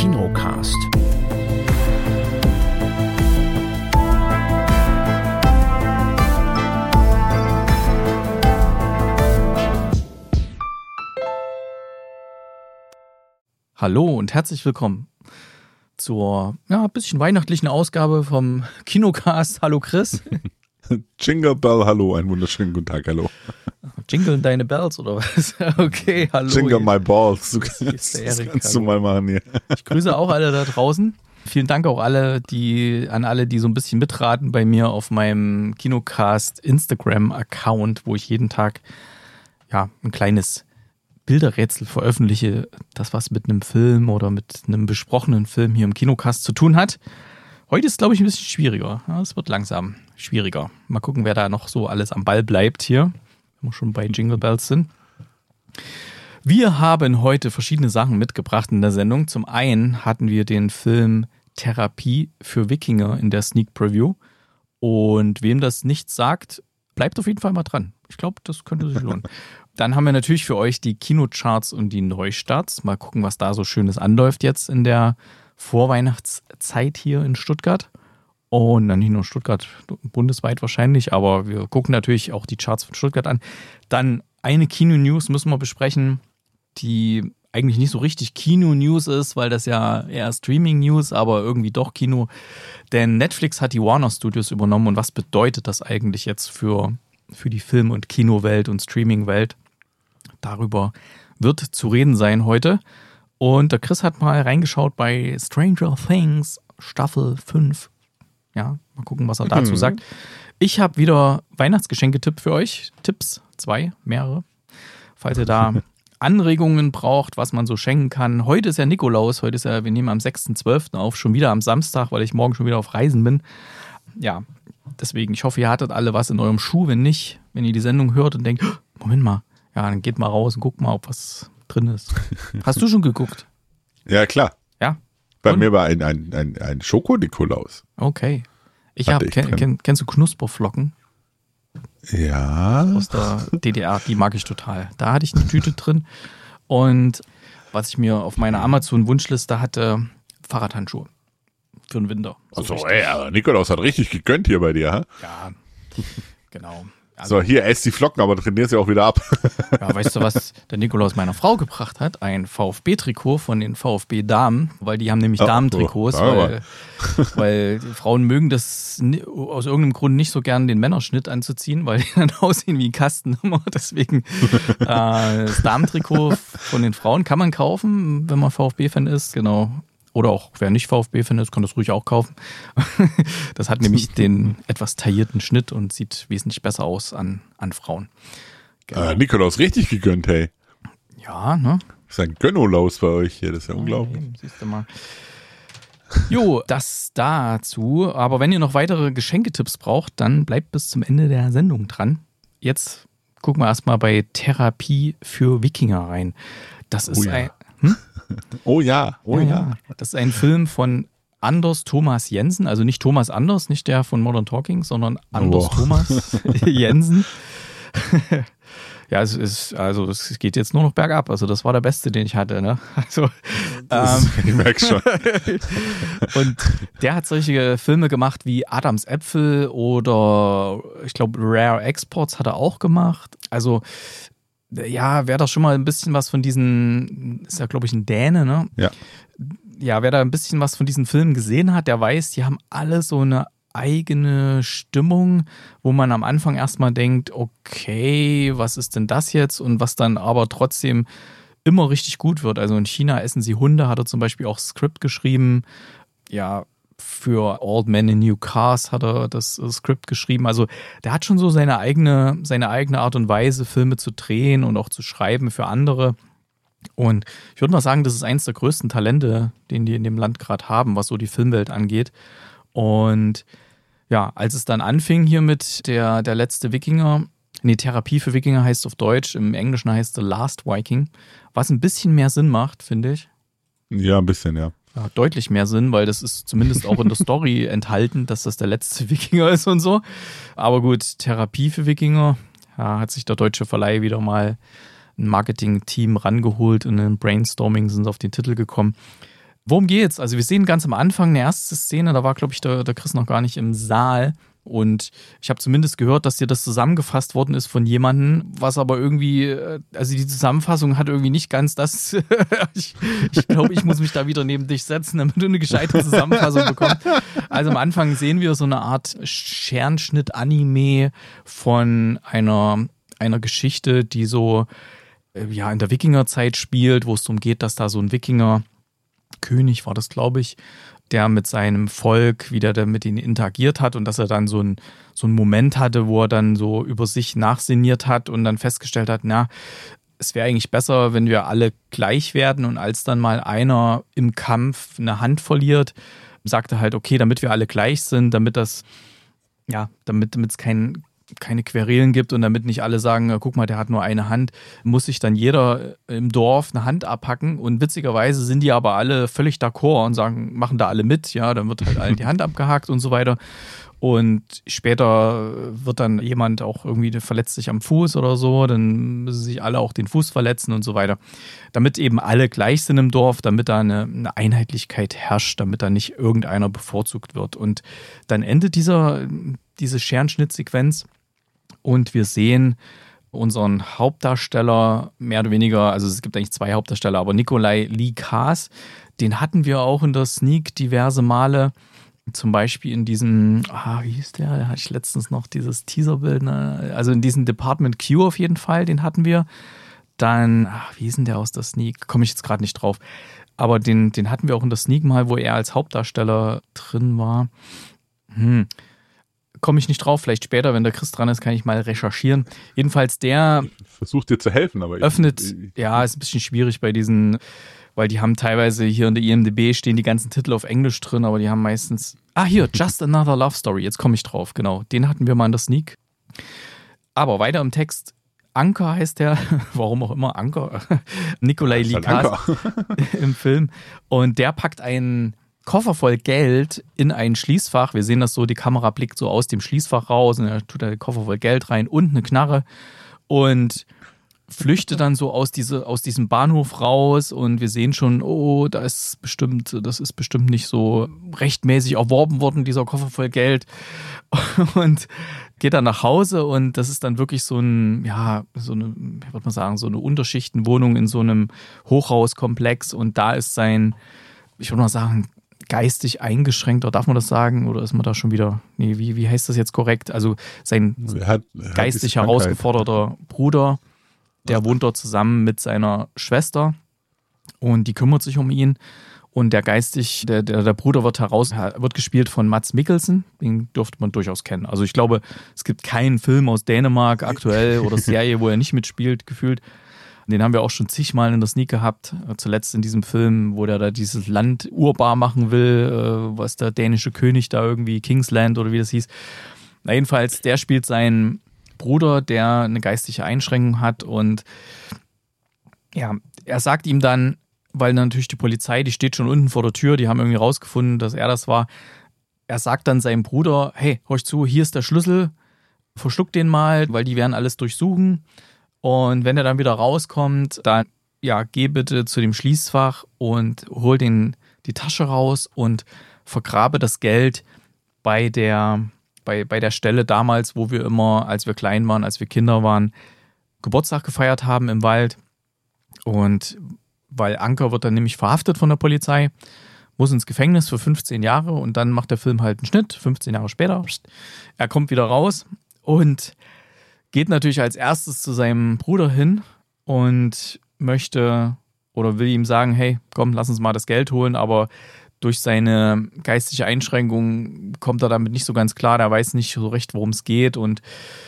Kinocast. Hallo und herzlich willkommen zur bisschen weihnachtlichen Ausgabe vom Kinocast. Hallo Chris. Jingle Bell, hallo, einen wunderschönen guten Tag, hallo. Jingle deine Bells oder was? Okay, hallo. Jingle my balls, das kannst du mal machen hier. Ich grüße auch alle da draußen. Vielen Dank auch an alle, die so ein bisschen mitraten bei mir auf meinem Kinocast Instagram-Account, wo ich jeden Tag ein kleines Bilderrätsel veröffentliche, das was mit einem Film oder mit einem besprochenen Film hier im Kinocast zu tun hat. Heute ist, glaube ich, ein bisschen schwieriger. Ja, es wird langsam schwieriger. Mal gucken, wer da noch so alles am Ball bleibt hier, wenn wir schon bei Jingle Bells sind. Wir haben heute verschiedene Sachen mitgebracht in der Sendung. Zum einen hatten wir den Film Therapie für Wikinger in der Sneak Preview. Und wem das nichts sagt, bleibt auf jeden Fall mal dran. Ich glaube, das könnte sich lohnen. Dann haben wir natürlich für euch die Kinocharts und die Neustarts. Mal gucken, was da so Schönes anläuft jetzt in der Vorweihnachtszeit hier in Stuttgart. Und dann nicht nur Stuttgart, bundesweit wahrscheinlich, aber wir gucken natürlich auch die Charts von Stuttgart an. Dann eine Kino-News müssen wir besprechen, die eigentlich nicht so richtig Kino-News ist, weil das ja eher Streaming-News, aber irgendwie doch Kino. Denn Netflix hat die Warner Studios übernommen und was bedeutet das eigentlich jetzt für die Film- und Kinowelt und Streaming-Welt? Darüber wird zu reden sein heute. Und der Chris hat mal reingeschaut bei Stranger Things Staffel 5. Ja, mal gucken, was er dazu sagt. Ich habe wieder Weihnachtsgeschenke-Tipp für euch. Tipps, 2, mehrere. Falls ihr da Anregungen braucht, was man so schenken kann. Heute ist ja Nikolaus, wir nehmen am 6.12. auf, schon wieder am Samstag, weil ich morgen schon wieder auf Reisen bin. Ja, deswegen, ich hoffe, ihr hattet alle was in eurem Schuh. Wenn nicht, wenn ihr die Sendung hört und denkt, Moment mal, ja, dann geht mal raus und guckt mal, ob was drin ist. Hast du schon geguckt? Ja, klar. Ja? Bei mir war ein Schoko-Nikolaus. Okay. Kennst du Knusperflocken? Ja. Aus der DDR, die mag ich total. Da hatte ich eine Tüte drin und was ich mir auf meiner Amazon-Wunschliste hatte, Fahrradhandschuhe für den Winter. So aber Nikolaus hat richtig gegönnt hier bei dir, ha? Ja, genau. Also, so, hier, ess die Flocken, aber trainier sie auch wieder ab. Ja, weißt du, was der Nikolaus meiner Frau gebracht hat? Ein VfB-Trikot von den VfB-Damen, weil die haben nämlich Damentrikots, weil die Frauen mögen das aus irgendeinem Grund nicht so gern den Männerschnitt anzuziehen, weil die dann aussehen wie Kastennummer. Deswegen das Damentrikot von den Frauen kann man kaufen, wenn man VfB-Fan ist, genau. Oder auch, wer nicht VfB-Fan ist, kann das ruhig auch kaufen. Das hat nämlich den etwas taillierten Schnitt und sieht wesentlich besser aus an Frauen. Genau. Nikolaus richtig gegönnt, hey. Ja, ne? Das ist ein Gönnolaus bei euch hier, das ist ja unglaublich. Siehst du mal. Jo, das dazu. Aber wenn ihr noch weitere Geschenketipps braucht, dann bleibt bis zum Ende der Sendung dran. Jetzt gucken wir erstmal bei Therapie für Wikinger rein. Das ist Oh ja. Das ist ein Film von Anders Thomas Jensen, also nicht Thomas Anders, nicht der von Modern Talking, sondern Anders Thomas Jensen. Ja, es geht jetzt nur noch bergab. Also das war der beste, den ich hatte. Ne? Also, ich merke schon. Und der hat solche Filme gemacht wie Adams Äpfel oder ich glaube Rare Exports hat er auch gemacht. Also ja, wer da schon mal ein bisschen was von diesen, ist ja glaube ich ein Däne, ne? Ja. Ja, wer da ein bisschen was von diesen Filmen gesehen hat, der weiß, die haben alle so eine eigene Stimmung, wo man am Anfang erstmal denkt, okay, was ist denn das jetzt? Und was dann aber trotzdem immer richtig gut wird. Also in China essen sie Hunde, hat er zum Beispiel auch Skript geschrieben. Ja, für Old Men in New Cars hat er das Skript geschrieben. Also der hat schon so seine eigene Art und Weise, Filme zu drehen und auch zu schreiben für andere. Und ich würde mal sagen, das ist eins der größten Talente, den die in dem Land gerade haben, was so die Filmwelt angeht. Und ja, als es dann anfing hier mit der letzte Wikinger, Therapie für Wikinger heißt auf Deutsch, im Englischen heißt The Last Viking, was ein bisschen mehr Sinn macht, finde ich. Ja, ein bisschen, ja. Ja, deutlich mehr Sinn, weil das ist zumindest auch in der Story enthalten, dass das der letzte Wikinger ist und so. Aber gut, Therapie für Wikinger, ja, hat sich der deutsche Verleih wieder mal ein Marketing-Team rangeholt und in Brainstorming sind sie auf den Titel gekommen. Worum geht's? Also wir sehen ganz am Anfang eine erste Szene, da war, glaube ich, der Chris noch gar nicht im Saal. Und ich habe zumindest gehört, dass dir das zusammengefasst worden ist von jemandem, was aber irgendwie, also die Zusammenfassung hat irgendwie nicht ganz das, ich glaube, ich muss mich da wieder neben dich setzen, damit du eine gescheite Zusammenfassung bekommst. Also am Anfang sehen wir so eine Art Scherenschnitt-Anime von einer Geschichte, die so in der Wikingerzeit spielt, wo es darum geht, dass da so ein Wikingerkönig war das, glaube ich, der mit seinem Volk, wie der mit ihnen interagiert hat und dass er dann so einen Moment hatte, wo er dann so über sich nachsinniert hat und dann festgestellt hat, es wäre eigentlich besser, wenn wir alle gleich werden, und als dann mal einer im Kampf eine Hand verliert, sagt er halt, okay, damit wir alle gleich sind, damit es keine Querelen gibt und damit nicht alle sagen, guck mal, der hat nur eine Hand, muss sich dann jeder im Dorf eine Hand abhacken, und witzigerweise sind die aber alle völlig d'accord und sagen, machen da alle mit, ja, dann wird halt allen die Hand abgehakt und so weiter. Und später wird dann jemand auch irgendwie verletzt sich am Fuß oder so, dann müssen sich alle auch den Fuß verletzen und so weiter. Damit eben alle gleich sind im Dorf, damit da eine Einheitlichkeit herrscht, damit da nicht irgendeiner bevorzugt wird. Und dann endet diese Scherenschnittsequenz und wir sehen unseren Hauptdarsteller mehr oder weniger, also es gibt eigentlich zwei Hauptdarsteller, aber Nikolai Lee Kaas, den hatten wir auch in der Sneak diverse Male. Zum Beispiel in diesem, wie hieß der? Da hatte ich letztens noch dieses Teaserbild, ne? Also in diesem Department Q auf jeden Fall, den hatten wir. Dann, wie hieß denn der aus der Sneak? Komme ich jetzt gerade nicht drauf. Aber den hatten wir auch in der Sneak mal, wo er als Hauptdarsteller drin war. Komme ich nicht drauf, vielleicht später, wenn der Chris dran ist, kann ich mal recherchieren. Jedenfalls der versucht dir zu helfen, aber öffnet, ist ein bisschen schwierig bei diesen, weil die haben teilweise hier in der IMDb stehen die ganzen Titel auf Englisch drin, aber die haben meistens, hier, Just Another Love Story, jetzt komme ich drauf, genau. Den hatten wir mal in der Sneak. Aber weiter im Text, Anker heißt der, warum auch immer Anker, Nikolai Lee Kaas im Film. Und der packt einen Koffer voll Geld in ein Schließfach. Wir sehen das so, die Kamera blickt so aus dem Schließfach raus und er tut da den Koffer voll Geld rein und eine Knarre und flüchtet dann so aus diesem Bahnhof raus, und wir sehen schon, das ist bestimmt nicht so rechtmäßig erworben worden, dieser Koffer voll Geld, und geht dann nach Hause, und das ist dann wirklich so eine Unterschichtenwohnung in so einem Hochhauskomplex, und da ist sein, ich würde mal sagen, geistig eingeschränkt, oder darf man das sagen? Oder ist man da schon wieder, wie heißt das jetzt korrekt? Also sein geistig herausgeforderter Bruder, der wohnt dort zusammen mit seiner Schwester und die kümmert sich um ihn. Und der Bruder wird gespielt von Mads Mikkelsen, den dürfte man durchaus kennen. Also ich glaube, es gibt keinen Film aus Dänemark aktuell oder Serie, wo er nicht mitspielt, gefühlt. Den haben wir auch schon zigmal in der Sneak gehabt. Zuletzt in diesem Film, wo der da dieses Land urbar machen will, was der dänische König da irgendwie, Kingsland oder wie das hieß. Na, jedenfalls, der spielt seinen Bruder, der eine geistige Einschränkung hat, und ja, er sagt ihm dann, weil natürlich die Polizei, die steht schon unten vor der Tür, die haben irgendwie rausgefunden, dass er das war. Er sagt dann seinem Bruder, hey, horch zu, hier ist der Schlüssel, verschluck den mal, weil die werden alles durchsuchen. Und wenn er dann wieder rauskommt, dann geh bitte zu dem Schließfach und hol die Tasche raus und vergrabe das Geld bei der Stelle damals, wo wir immer, als wir klein waren, als wir Kinder waren, Geburtstag gefeiert haben im Wald. Und weil Anker wird dann nämlich verhaftet von der Polizei, muss ins Gefängnis für 15 Jahre, und dann macht der Film halt einen Schnitt, 15 Jahre später. Er kommt wieder raus und geht natürlich als erstes zu seinem Bruder hin und möchte oder will ihm sagen, hey, komm, lass uns mal das Geld holen, aber durch seine geistige Einschränkung kommt er damit nicht so ganz klar, der weiß nicht so recht, worum es geht, und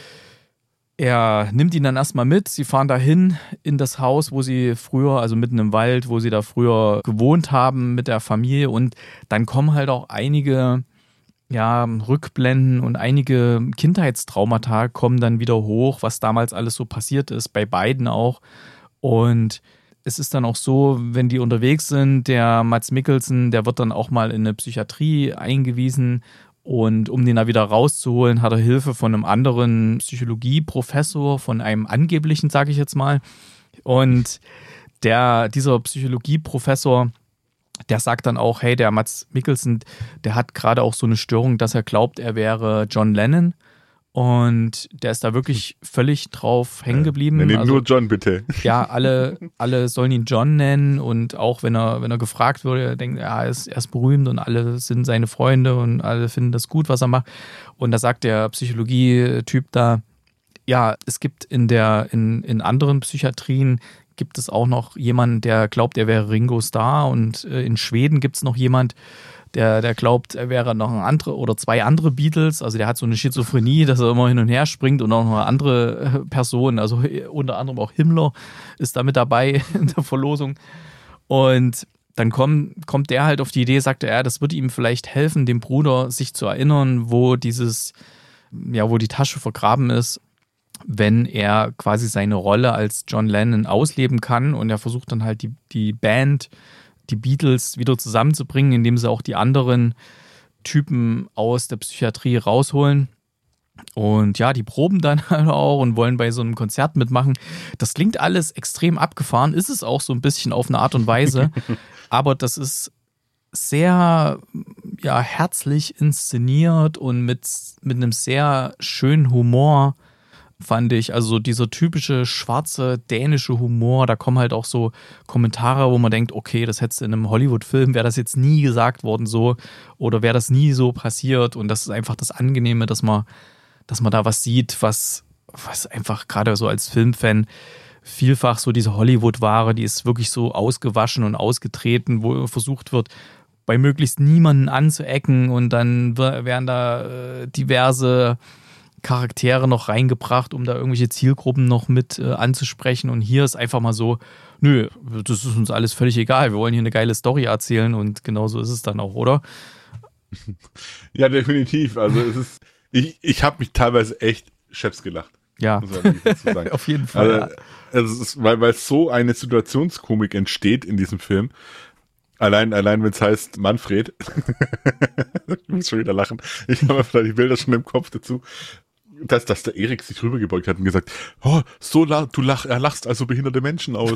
er nimmt ihn dann erstmal mit. Sie fahren dahin in das Haus, wo sie früher, also mitten im Wald, wo sie da früher gewohnt haben mit der Familie, und dann kommen halt auch einige Rückblenden und einige Kindheitstraumata kommen dann wieder hoch, was damals alles so passiert ist, bei beiden auch. Und es ist dann auch so, wenn die unterwegs sind, der Mads Mikkelsen, der wird dann auch mal in eine Psychiatrie eingewiesen, und um den da wieder rauszuholen, hat er Hilfe von einem anderen Psychologieprofessor, von einem angeblichen, sage ich jetzt mal. Und dieser Psychologieprofessor, der sagt dann auch, hey, der Mads Mikkelsen, der hat gerade auch so eine Störung, dass er glaubt, er wäre John Lennon. Und der ist da wirklich völlig drauf hängen geblieben. Nenn ihn nur John, bitte. Ja, alle sollen ihn John nennen und auch wenn er gefragt wird, er denkt, ja, er ist berühmt und alle sind seine Freunde und alle finden das gut, was er macht. Und da sagt der Psychologie-Typ da, ja, es gibt in anderen Psychiatrien gibt es auch noch jemanden, der glaubt, er wäre Ringo Starr und in Schweden gibt es noch jemand, der glaubt, er wäre noch ein andere oder zwei andere Beatles. Also der hat so eine Schizophrenie, dass er immer hin und her springt und auch noch eine andere Person, also unter anderem auch Himmler ist da mit dabei in der Verlosung. Und dann kommt der halt auf die Idee, sagt er, das würde ihm vielleicht helfen, dem Bruder sich zu erinnern, wo die Tasche vergraben ist, wenn er quasi seine Rolle als John Lennon ausleben kann. Und er versucht dann halt die Band, die Beatles wieder zusammenzubringen, indem sie auch die anderen Typen aus der Psychiatrie rausholen. Und ja, die proben dann halt auch und wollen bei so einem Konzert mitmachen. Das klingt alles extrem abgefahren, ist es auch so ein bisschen auf eine Art und Weise. Aber das ist sehr herzlich inszeniert und mit einem sehr schönen Humor, fand ich. Also dieser typische schwarze dänische Humor, da kommen halt auch so Kommentare, wo man denkt, okay, das hättest du in einem Hollywood-Film, wäre das jetzt nie gesagt worden so oder wäre das nie so passiert und das ist einfach das Angenehme, dass man da was sieht, was einfach gerade so als Filmfan vielfach so diese Hollywood-Ware, die ist wirklich so ausgewaschen und ausgetreten, wo versucht wird, bei möglichst niemanden anzuecken und dann werden da diverse Charaktere noch reingebracht, um da irgendwelche Zielgruppen noch mit anzusprechen. Und hier ist einfach mal so, nö, das ist uns alles völlig egal. Wir wollen hier eine geile Story erzählen und genauso ist es dann auch, oder? Ja, definitiv. Also es ist, ich habe mich teilweise echt scheps gelacht. Ja, muss man wirklich dazu sagen. Auf jeden Fall. Also es ist, weil so eine Situationskomik entsteht in diesem Film. Allein wenn es heißt Manfred. Ich muss schon wieder lachen. Ich habe einfach die Bilder schon im Kopf dazu. Dass der Erik sich rübergebeugt hat und gesagt, oh, du lachst also behinderte Menschen aus.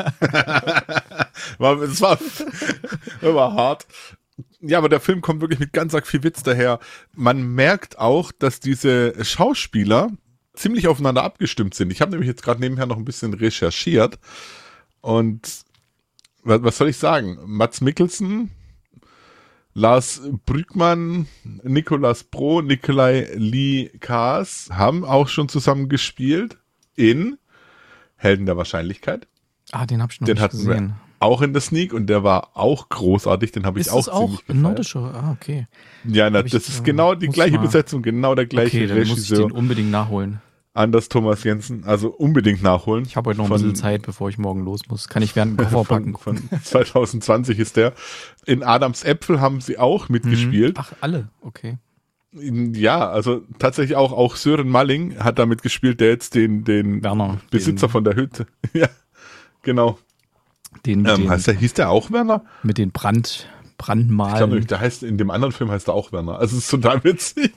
Das war hart. Ja, aber der Film kommt wirklich mit ganz arg viel Witz daher. Man merkt auch, dass diese Schauspieler ziemlich aufeinander abgestimmt sind. Ich habe nämlich jetzt gerade nebenher noch ein bisschen recherchiert und was soll ich sagen? Mads Mikkelsen, Lars Brügmann, Nicolas Pro, Nikolai Lee Kaas haben auch schon zusammen gespielt in Helden der Wahrscheinlichkeit. Ah, den habe ich noch nicht gesehen. Den hatten wir auch in der Sneak und der war auch großartig, den habe ich auch ziemlich gefeiert. Nordischer? Okay. Ja, das ist genau die gleiche Besetzung, genau der gleiche Regisseur. Okay, dann muss ich den unbedingt nachholen. Anders Thomas Jensen, also unbedingt nachholen. Ich habe heute noch ein bisschen Zeit, bevor ich morgen los muss. Kann ich während dem Koffer packen. Von 2020 ist der. In Adams Äpfel haben sie auch mitgespielt. Ach, alle, okay. Ja, also tatsächlich auch Sören Malling hat da mitgespielt, der jetzt den Werner, Besitzer von der Hütte. Ja, genau. Hieß der auch Werner? Mit den Brandmalen. Ich glaube nicht, der heißt, in dem anderen Film heißt er auch Werner. Also es ist total witzig.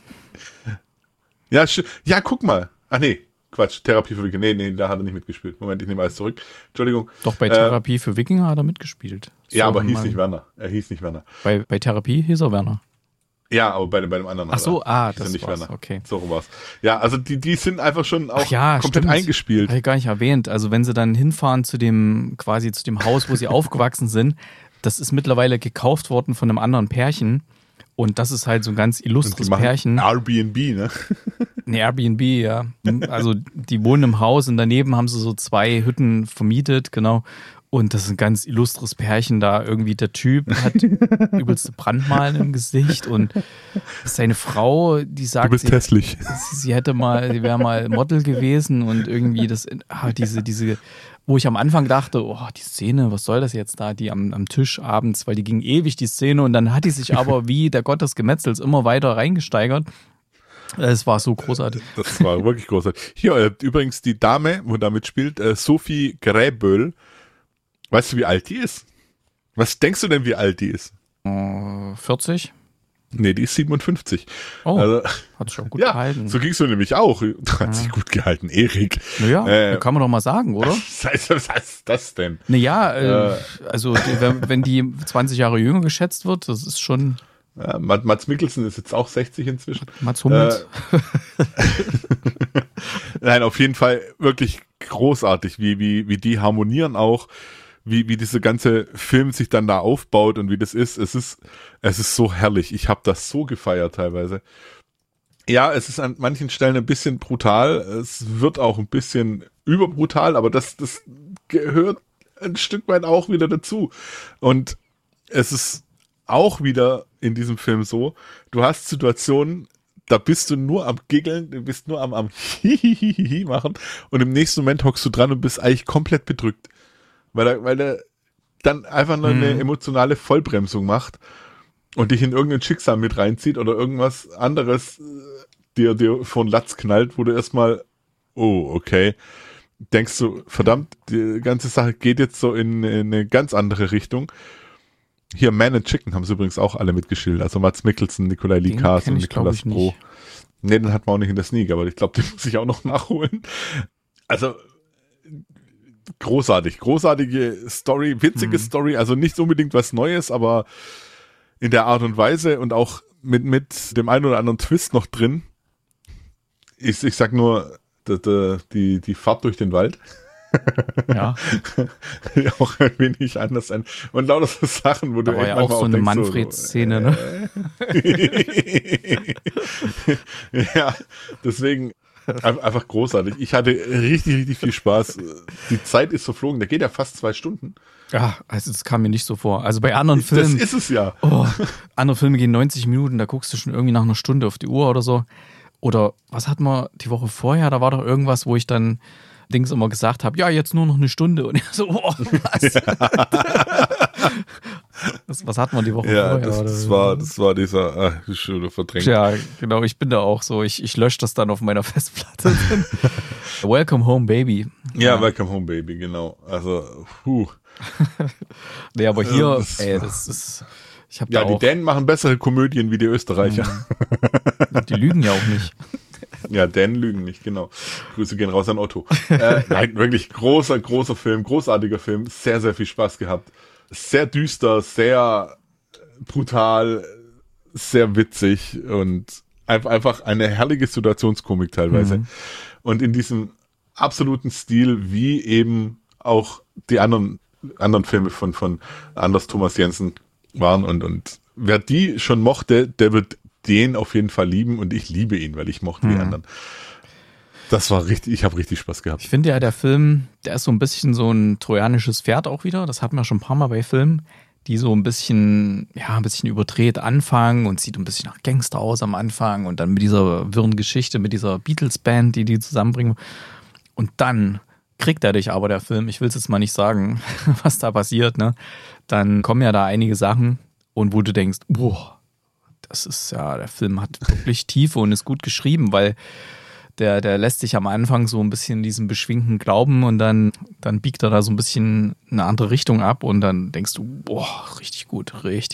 Ja, guck mal. Ach nee, Quatsch, Therapie für Wikinger. Nee, da hat er nicht mitgespielt. Moment, ich nehme alles zurück. Entschuldigung. Doch, bei Therapie für Wikinger hat er mitgespielt. Ja, aber hieß nicht Werner. Er hieß nicht Werner. Bei Therapie hieß er Werner. Ja, aber bei dem anderen. Ach so, das nicht war's, Werner. Okay. So war's. Ja, also die sind einfach schon auch komplett stimmt. eingespielt. Habe ich gar nicht erwähnt. Also wenn sie dann hinfahren zu dem Haus, wo sie aufgewachsen sind, das ist mittlerweile gekauft worden von einem anderen Pärchen. Und das ist halt so ein ganz illustres Pärchen. Airbnb, ne? Ne, Airbnb, ja. Also die wohnen im Haus und daneben haben sie so 2 Hütten vermietet, genau. Und das ist ein ganz illustres Pärchen da. Irgendwie der Typ hat übelste Brandmalen im Gesicht und seine Frau, die sagt, du bist hässlich. Sie wäre mal Model gewesen und irgendwie diese, wo ich am Anfang dachte, oh, die Szene, was soll das jetzt da, die am Tisch abends, weil die ging ewig, die Szene, und dann hat die sich aber wie der Gott des Gemetzels immer weiter reingesteigert. Es war so großartig. Das war wirklich großartig. Hier, übrigens die Dame, wo damit spielt, Sophie Gräböll. Weißt du, wie alt die ist? Was denkst du denn, wie alt die ist? 40? Nee, die ist 57. Oh, also, hat sich auch gut ja, gehalten. so ging's mir nämlich auch. Hat sich gut gehalten, Erik. Naja, kann man doch mal sagen, oder? Was heißt das denn? Naja, also wenn die 20 Jahre jünger geschätzt wird, das ist schon... Ja, Mads Mikkelsen ist jetzt auch 60 inzwischen. Mats Hummels. Nein, auf jeden Fall wirklich großartig, wie die harmonieren auch, wie dieser ganze Film sich dann da aufbaut und wie das ist. Es ist so herrlich. Ich habe das so gefeiert teilweise. Ja, es ist an manchen Stellen ein bisschen brutal. Es wird auch ein bisschen überbrutal, aber das gehört ein Stück weit auch wieder dazu. Und es ist auch wieder in diesem Film so, du hast Situationen, da bist du nur am Giggeln, du bist nur am Hihihihi machen und im nächsten Moment hockst du dran und bist eigentlich komplett bedrückt. Weil der dann einfach nur eine emotionale Vollbremsung macht und dich in irgendein Schicksal mit reinzieht oder irgendwas anderes dir vor den Latz knallt, wo du erstmal, oh, okay, denkst du, verdammt, die ganze Sache geht jetzt so in eine ganz andere Richtung. Hier, Man and Chicken haben sie übrigens auch alle mitgeschildert. Also Mads Mikkelsen, Nikolai Likars und Nicolas Bro. Nee, den hatten wir auch nicht in der Sneak, aber ich glaube, den muss ich auch noch nachholen. Also, großartige Story, witzige Story, also nicht unbedingt was Neues, aber in der Art und Weise und auch mit dem einen oder anderen Twist noch drin. Ich sag nur, die Fahrt durch den Wald. Ja. Auch ein wenig anders sein. Und lauter so Sachen, wo da du war ja auch so eine Manfred-Szene, ne? Ja, deswegen einfach großartig. Ich hatte richtig viel Spaß. Die Zeit ist verflogen. Der geht ja fast 2 Stunden. Ja, also das kam mir nicht so vor. Also bei anderen Filmen. Das ist es ja. Oh, andere Filme gehen 90 Minuten, da guckst du schon irgendwie nach einer Stunde auf die Uhr oder so. Oder was hatten wir die Woche vorher? Da war doch irgendwas, wo ich dann immer gesagt habe, ja, jetzt nur noch eine Stunde. Und ich so, oh, was? Was hatten wir die Woche vorher? Das war dieser schöne Verdrängung. Ja, genau, ich bin da auch so. Ich lösche das dann auf meiner Festplatte. Welcome Home Baby. Ja, Welcome Home Baby, genau. Also, Nee, aber hier, das ist... Ich hab ja, die Dänen machen bessere Komödien wie die Österreicher. Die lügen ja auch nicht. Ja, Dänen lügen nicht, genau. Grüße gehen raus an Otto. Nein, wirklich großer Film, großartiger Film. Sehr, sehr viel Spaß gehabt. Sehr düster, sehr brutal, sehr witzig und einfach eine herrliche Situationskomik teilweise. Und in diesem absoluten Stil, wie eben auch die anderen Filme von Anders Thomas Jensen waren. Und wer die schon mochte, der wird den auf jeden Fall lieben und ich liebe ihn, weil ich mochte die anderen. Das war richtig, ich habe richtig Spaß gehabt. Ich finde ja, der Film, der ist so ein bisschen so ein trojanisches Pferd auch wieder. Das hatten wir schon ein paar Mal bei Filmen, die so ein bisschen überdreht anfangen und sieht ein bisschen nach Gangster aus am Anfang und dann mit dieser wirren Geschichte, mit dieser Beatles-Band, die zusammenbringen. Und dann kriegt er dich aber, der Film, ich will es jetzt mal nicht sagen, was da passiert, ne? Dann kommen ja da einige Sachen und wo du denkst, boah, das ist ja, der Film hat wirklich Tiefe und ist gut geschrieben, weil der lässt sich am Anfang so ein bisschen diesen beschwingten Glauben und dann biegt er da so ein bisschen eine andere Richtung ab und dann denkst du, boah, richtig gut.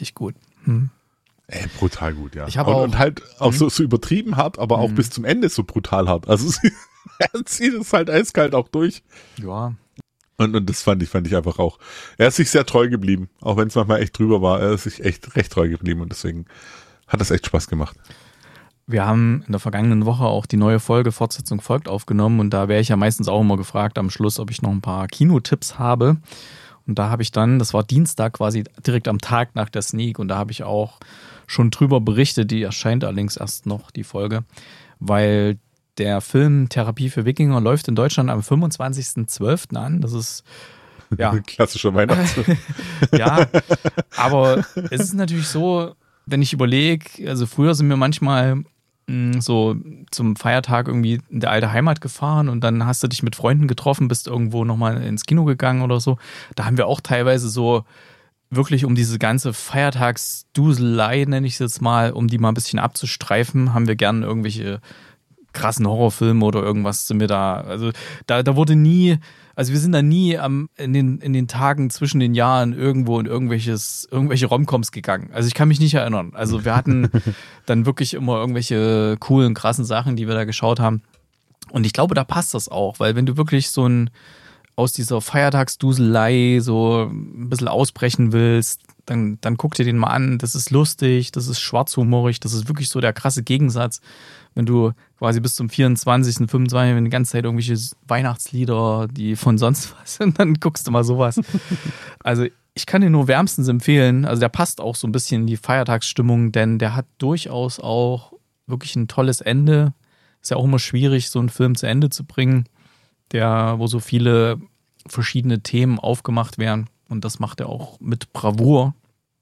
Brutal gut, ja. Ich habe auch, und halt auch so übertrieben hart, aber auch bis zum Ende so brutal hart. Also er zieht es halt eiskalt auch durch. Ja. Und das fand ich einfach auch. Er ist sich sehr treu geblieben, auch wenn es manchmal echt drüber war. Er ist sich echt recht treu geblieben und deswegen hat das echt Spaß gemacht. Wir haben in der vergangenen Woche auch die neue Folge Fortsetzung folgt aufgenommen und da wäre ich ja meistens auch immer gefragt am Schluss, ob ich noch ein paar Kinotipps habe. Und da habe ich dann, das war Dienstag quasi direkt am Tag nach der Sneak und da habe ich auch schon drüber berichtet, die erscheint allerdings erst noch, die Folge, weil der Film Therapie für Wikinger läuft in Deutschland am 25.12. an. Das ist ja klassischer Weihnachtsfilm. Ja, aber es ist natürlich so, wenn ich überlege, also früher sind wir manchmal so zum Feiertag irgendwie in der alte Heimat gefahren und dann hast du dich mit Freunden getroffen, bist irgendwo nochmal ins Kino gegangen oder so. Da haben wir auch teilweise so wirklich, um diese ganze Feiertagsduselei, nenne ich es jetzt mal, um die mal ein bisschen abzustreifen, haben wir gern irgendwelche krassen Horrorfilme oder irgendwas sind wir da. Also da wurde nie, also wir sind da nie in den Tagen zwischen den Jahren irgendwo in irgendwelche Romcoms gegangen. Also ich kann mich nicht erinnern. Also wir hatten dann wirklich immer irgendwelche coolen, krassen Sachen, die wir da geschaut haben. Und ich glaube, da passt das auch, weil wenn du wirklich so aus dieser Feiertagsduselei so ein bisschen ausbrechen willst, dann guck dir den mal an. Das ist lustig, das ist schwarzhumorig, das ist wirklich so der krasse Gegensatz. Wenn du quasi bis zum 24., 25., wenn die ganze Zeit irgendwelche Weihnachtslieder, die von sonst was sind, dann guckst du mal sowas. Also ich kann den nur wärmstens empfehlen. Also der passt auch so ein bisschen in die Feiertagsstimmung, denn der hat durchaus auch wirklich ein tolles Ende. Ist ja auch immer schwierig, so einen Film zu Ende zu bringen, wo so viele verschiedene Themen aufgemacht werden. Und das macht er auch mit Bravour.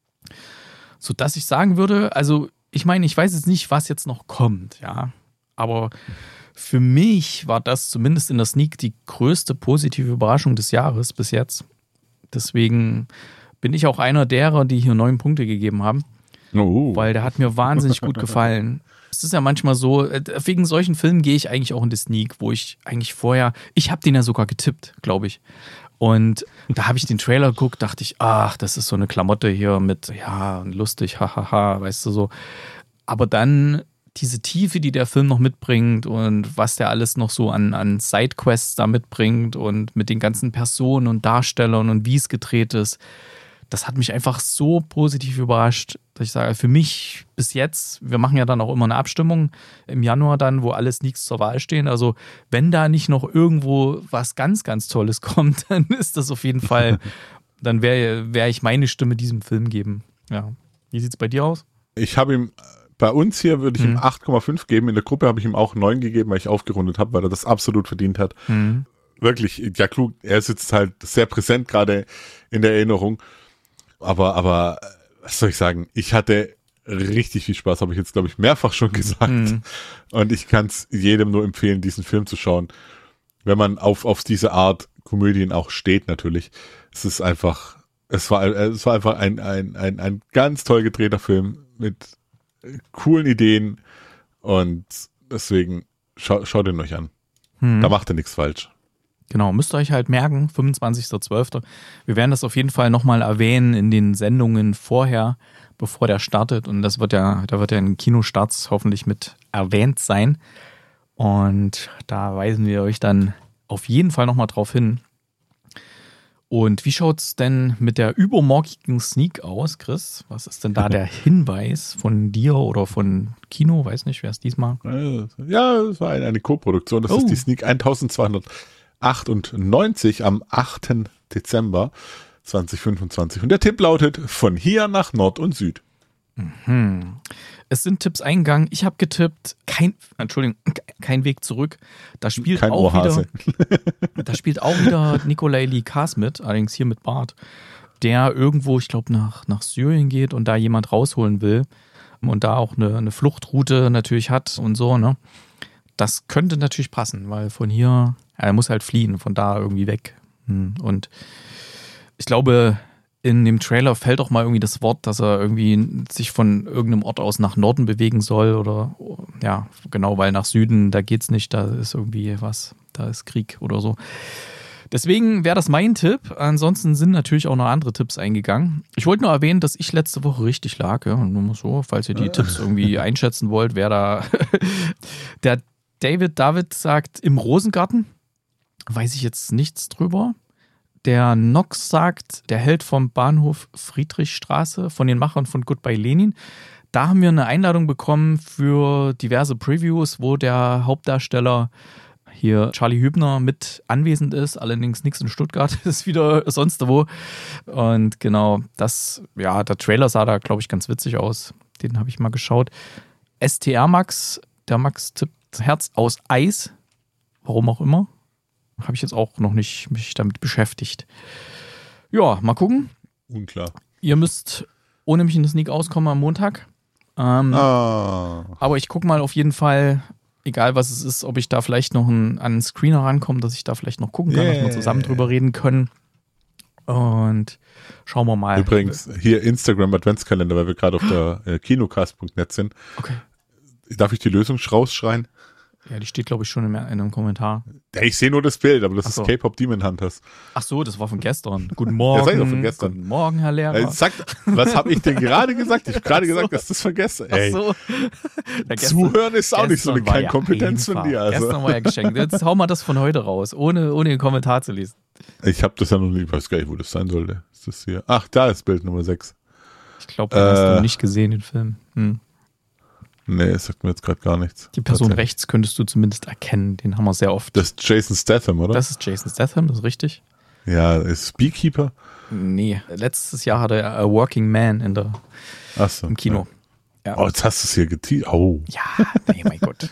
Sodass ich sagen würde, also ich meine, ich weiß jetzt nicht, was jetzt noch kommt, ja. Aber für mich war das zumindest in der Sneak die größte positive Überraschung des Jahres bis jetzt. Deswegen bin ich auch einer derer, die hier 9 Punkte gegeben haben. Weil der hat mir wahnsinnig gut gefallen. Es ist ja manchmal so, wegen solchen Filmen gehe ich eigentlich auch in die Sneak, wo ich eigentlich ich habe den ja sogar getippt, glaube ich. Und da habe ich den Trailer geguckt, dachte ich, ach, das ist so eine Klamotte hier mit, ja, lustig, hahaha, weißt du so. Aber dann diese Tiefe, die der Film noch mitbringt und was der alles noch so an Sidequests da mitbringt und mit den ganzen Personen und Darstellern und wie es gedreht ist, das hat mich einfach so positiv überrascht, dass ich sage, für mich bis jetzt, wir machen ja dann auch immer eine Abstimmung im Januar dann, wo alle Sneaks zur Wahl stehen. Also wenn da nicht noch irgendwo was ganz, ganz Tolles kommt, dann ist das auf jeden Fall, dann wär ich meine Stimme diesem Film geben. Ja. Wie sieht es bei dir aus? Ich habe ihm, bei uns hier würde ich ihm 8,5 geben. In der Gruppe habe ich ihm auch 9 gegeben, weil ich aufgerundet habe, weil er das absolut verdient hat. Wirklich, ja klug, er sitzt halt sehr präsent gerade in der Erinnerung. Aber was soll ich sagen? Ich hatte richtig viel Spaß, habe ich jetzt, glaube ich, mehrfach schon gesagt. Und ich kann es jedem nur empfehlen, diesen Film zu schauen, wenn man auf diese Art Komödien auch steht, natürlich. Es war einfach ein ganz toll gedrehter Film mit coolen Ideen und deswegen schaut ihn euch an. Da macht ihr nichts falsch. Genau, müsst ihr euch halt merken, 25.12. Wir werden das auf jeden Fall nochmal erwähnen in den Sendungen vorher, bevor der startet. Und da wird ja in Kinostarts hoffentlich mit erwähnt sein. Und da weisen wir euch dann auf jeden Fall nochmal drauf hin. Und wie schaut's denn mit der übermorgigen Sneak aus, Chris? Was ist denn da der Hinweis von dir oder von Kino? Weiß nicht, wer ist diesmal? Ja, es war eine Co-Produktion. Das ist die Sneak 1298 am 8. Dezember 2025. Und der Tipp lautet: Von hier nach Nord und Süd. Es sind Tipps eingegangen. Ich habe getippt, kein Weg zurück. Da spielt kein auch Ohrhase. Da spielt auch wieder Nikolai Lee Kaas mit, allerdings hier mit Bart, der irgendwo, ich glaube, nach Syrien geht und da jemand rausholen will und da auch eine Fluchtroute natürlich hat und so, ne? Das könnte natürlich passen, weil von hier, er muss halt fliehen, von da irgendwie weg. Und ich glaube, in dem Trailer fällt auch mal irgendwie das Wort, dass er irgendwie sich von irgendeinem Ort aus nach Norden bewegen soll oder, ja, genau, weil nach Süden, da geht's nicht, da ist irgendwie was, da ist Krieg oder so. Deswegen wäre das mein Tipp. Ansonsten sind natürlich auch noch andere Tipps eingegangen. Ich wollte nur erwähnen, dass ich letzte Woche richtig lag. Ja, nur mal so, falls ihr die Tipps irgendwie einschätzen wollt, wer da... Der David sagt im Rosengarten. Weiß ich jetzt nichts drüber. Der Nox sagt, der Held vom Bahnhof Friedrichstraße von den Machern von Goodbye Lenin. Da haben wir eine Einladung bekommen für diverse Previews, wo der Hauptdarsteller hier Charlie Hübner mit anwesend ist, allerdings nichts in Stuttgart, ist wieder sonst wo. Und genau, der Trailer sah da, glaube ich, ganz witzig aus. Den habe ich mal geschaut. STR Max, der Max tippt Herz aus Eis, warum auch immer. Habe ich jetzt auch noch nicht mich damit beschäftigt. Ja, mal gucken. Unklar. Ihr müsst ohne mich in der Sneak auskommen am Montag. Aber ich gucke mal auf jeden Fall, egal was es ist, ob ich da vielleicht noch an einen Screener rankomme, dass ich da vielleicht noch gucken kann, dass wir zusammen drüber reden können. Und schauen wir mal. Übrigens, hier Instagram Adventskalender, weil wir gerade auf der kinocast.net sind. Okay. Darf ich die Lösung rausschreien? Ja, die steht, glaube ich, schon in einem Kommentar. Ja, ich sehe nur das Bild, aber das Ach so. ist K-Pop Demon Hunters. Ach so, das war von gestern. Guten Morgen. Ja, sag ich doch von gestern. Guten Morgen, Herr Lehrer. Was habe ich denn gerade gesagt? Ich habe gerade gesagt, dass das vergesse. Ey, Ach so. Ja, Zuhören ist auch nicht so eine gestern war Kernkompetenz ja von dir. Also. Gestern war ja geschenkt. Jetzt hau mal das von heute raus, ohne den Kommentar zu lesen. Ich habe das ja noch nicht, ich weiß gar nicht, wo das sein sollte. Ist das hier? Ach, da ist Bild Nummer 6. Ich glaube, hast du nicht gesehen, den Film. Nee, das sagt mir jetzt gerade gar nichts. Die Person rechts könntest du zumindest erkennen. Den haben wir sehr oft. Das ist Jason Statham, oder? Das ist Jason Statham, das ist richtig. Ja, ist Beekeeper? Nee, letztes Jahr hatte er A Working Man Ach so, im Kino. Ja. Oh, jetzt hast du es hier geteasert. Oh. Ja, nee, mein Gott.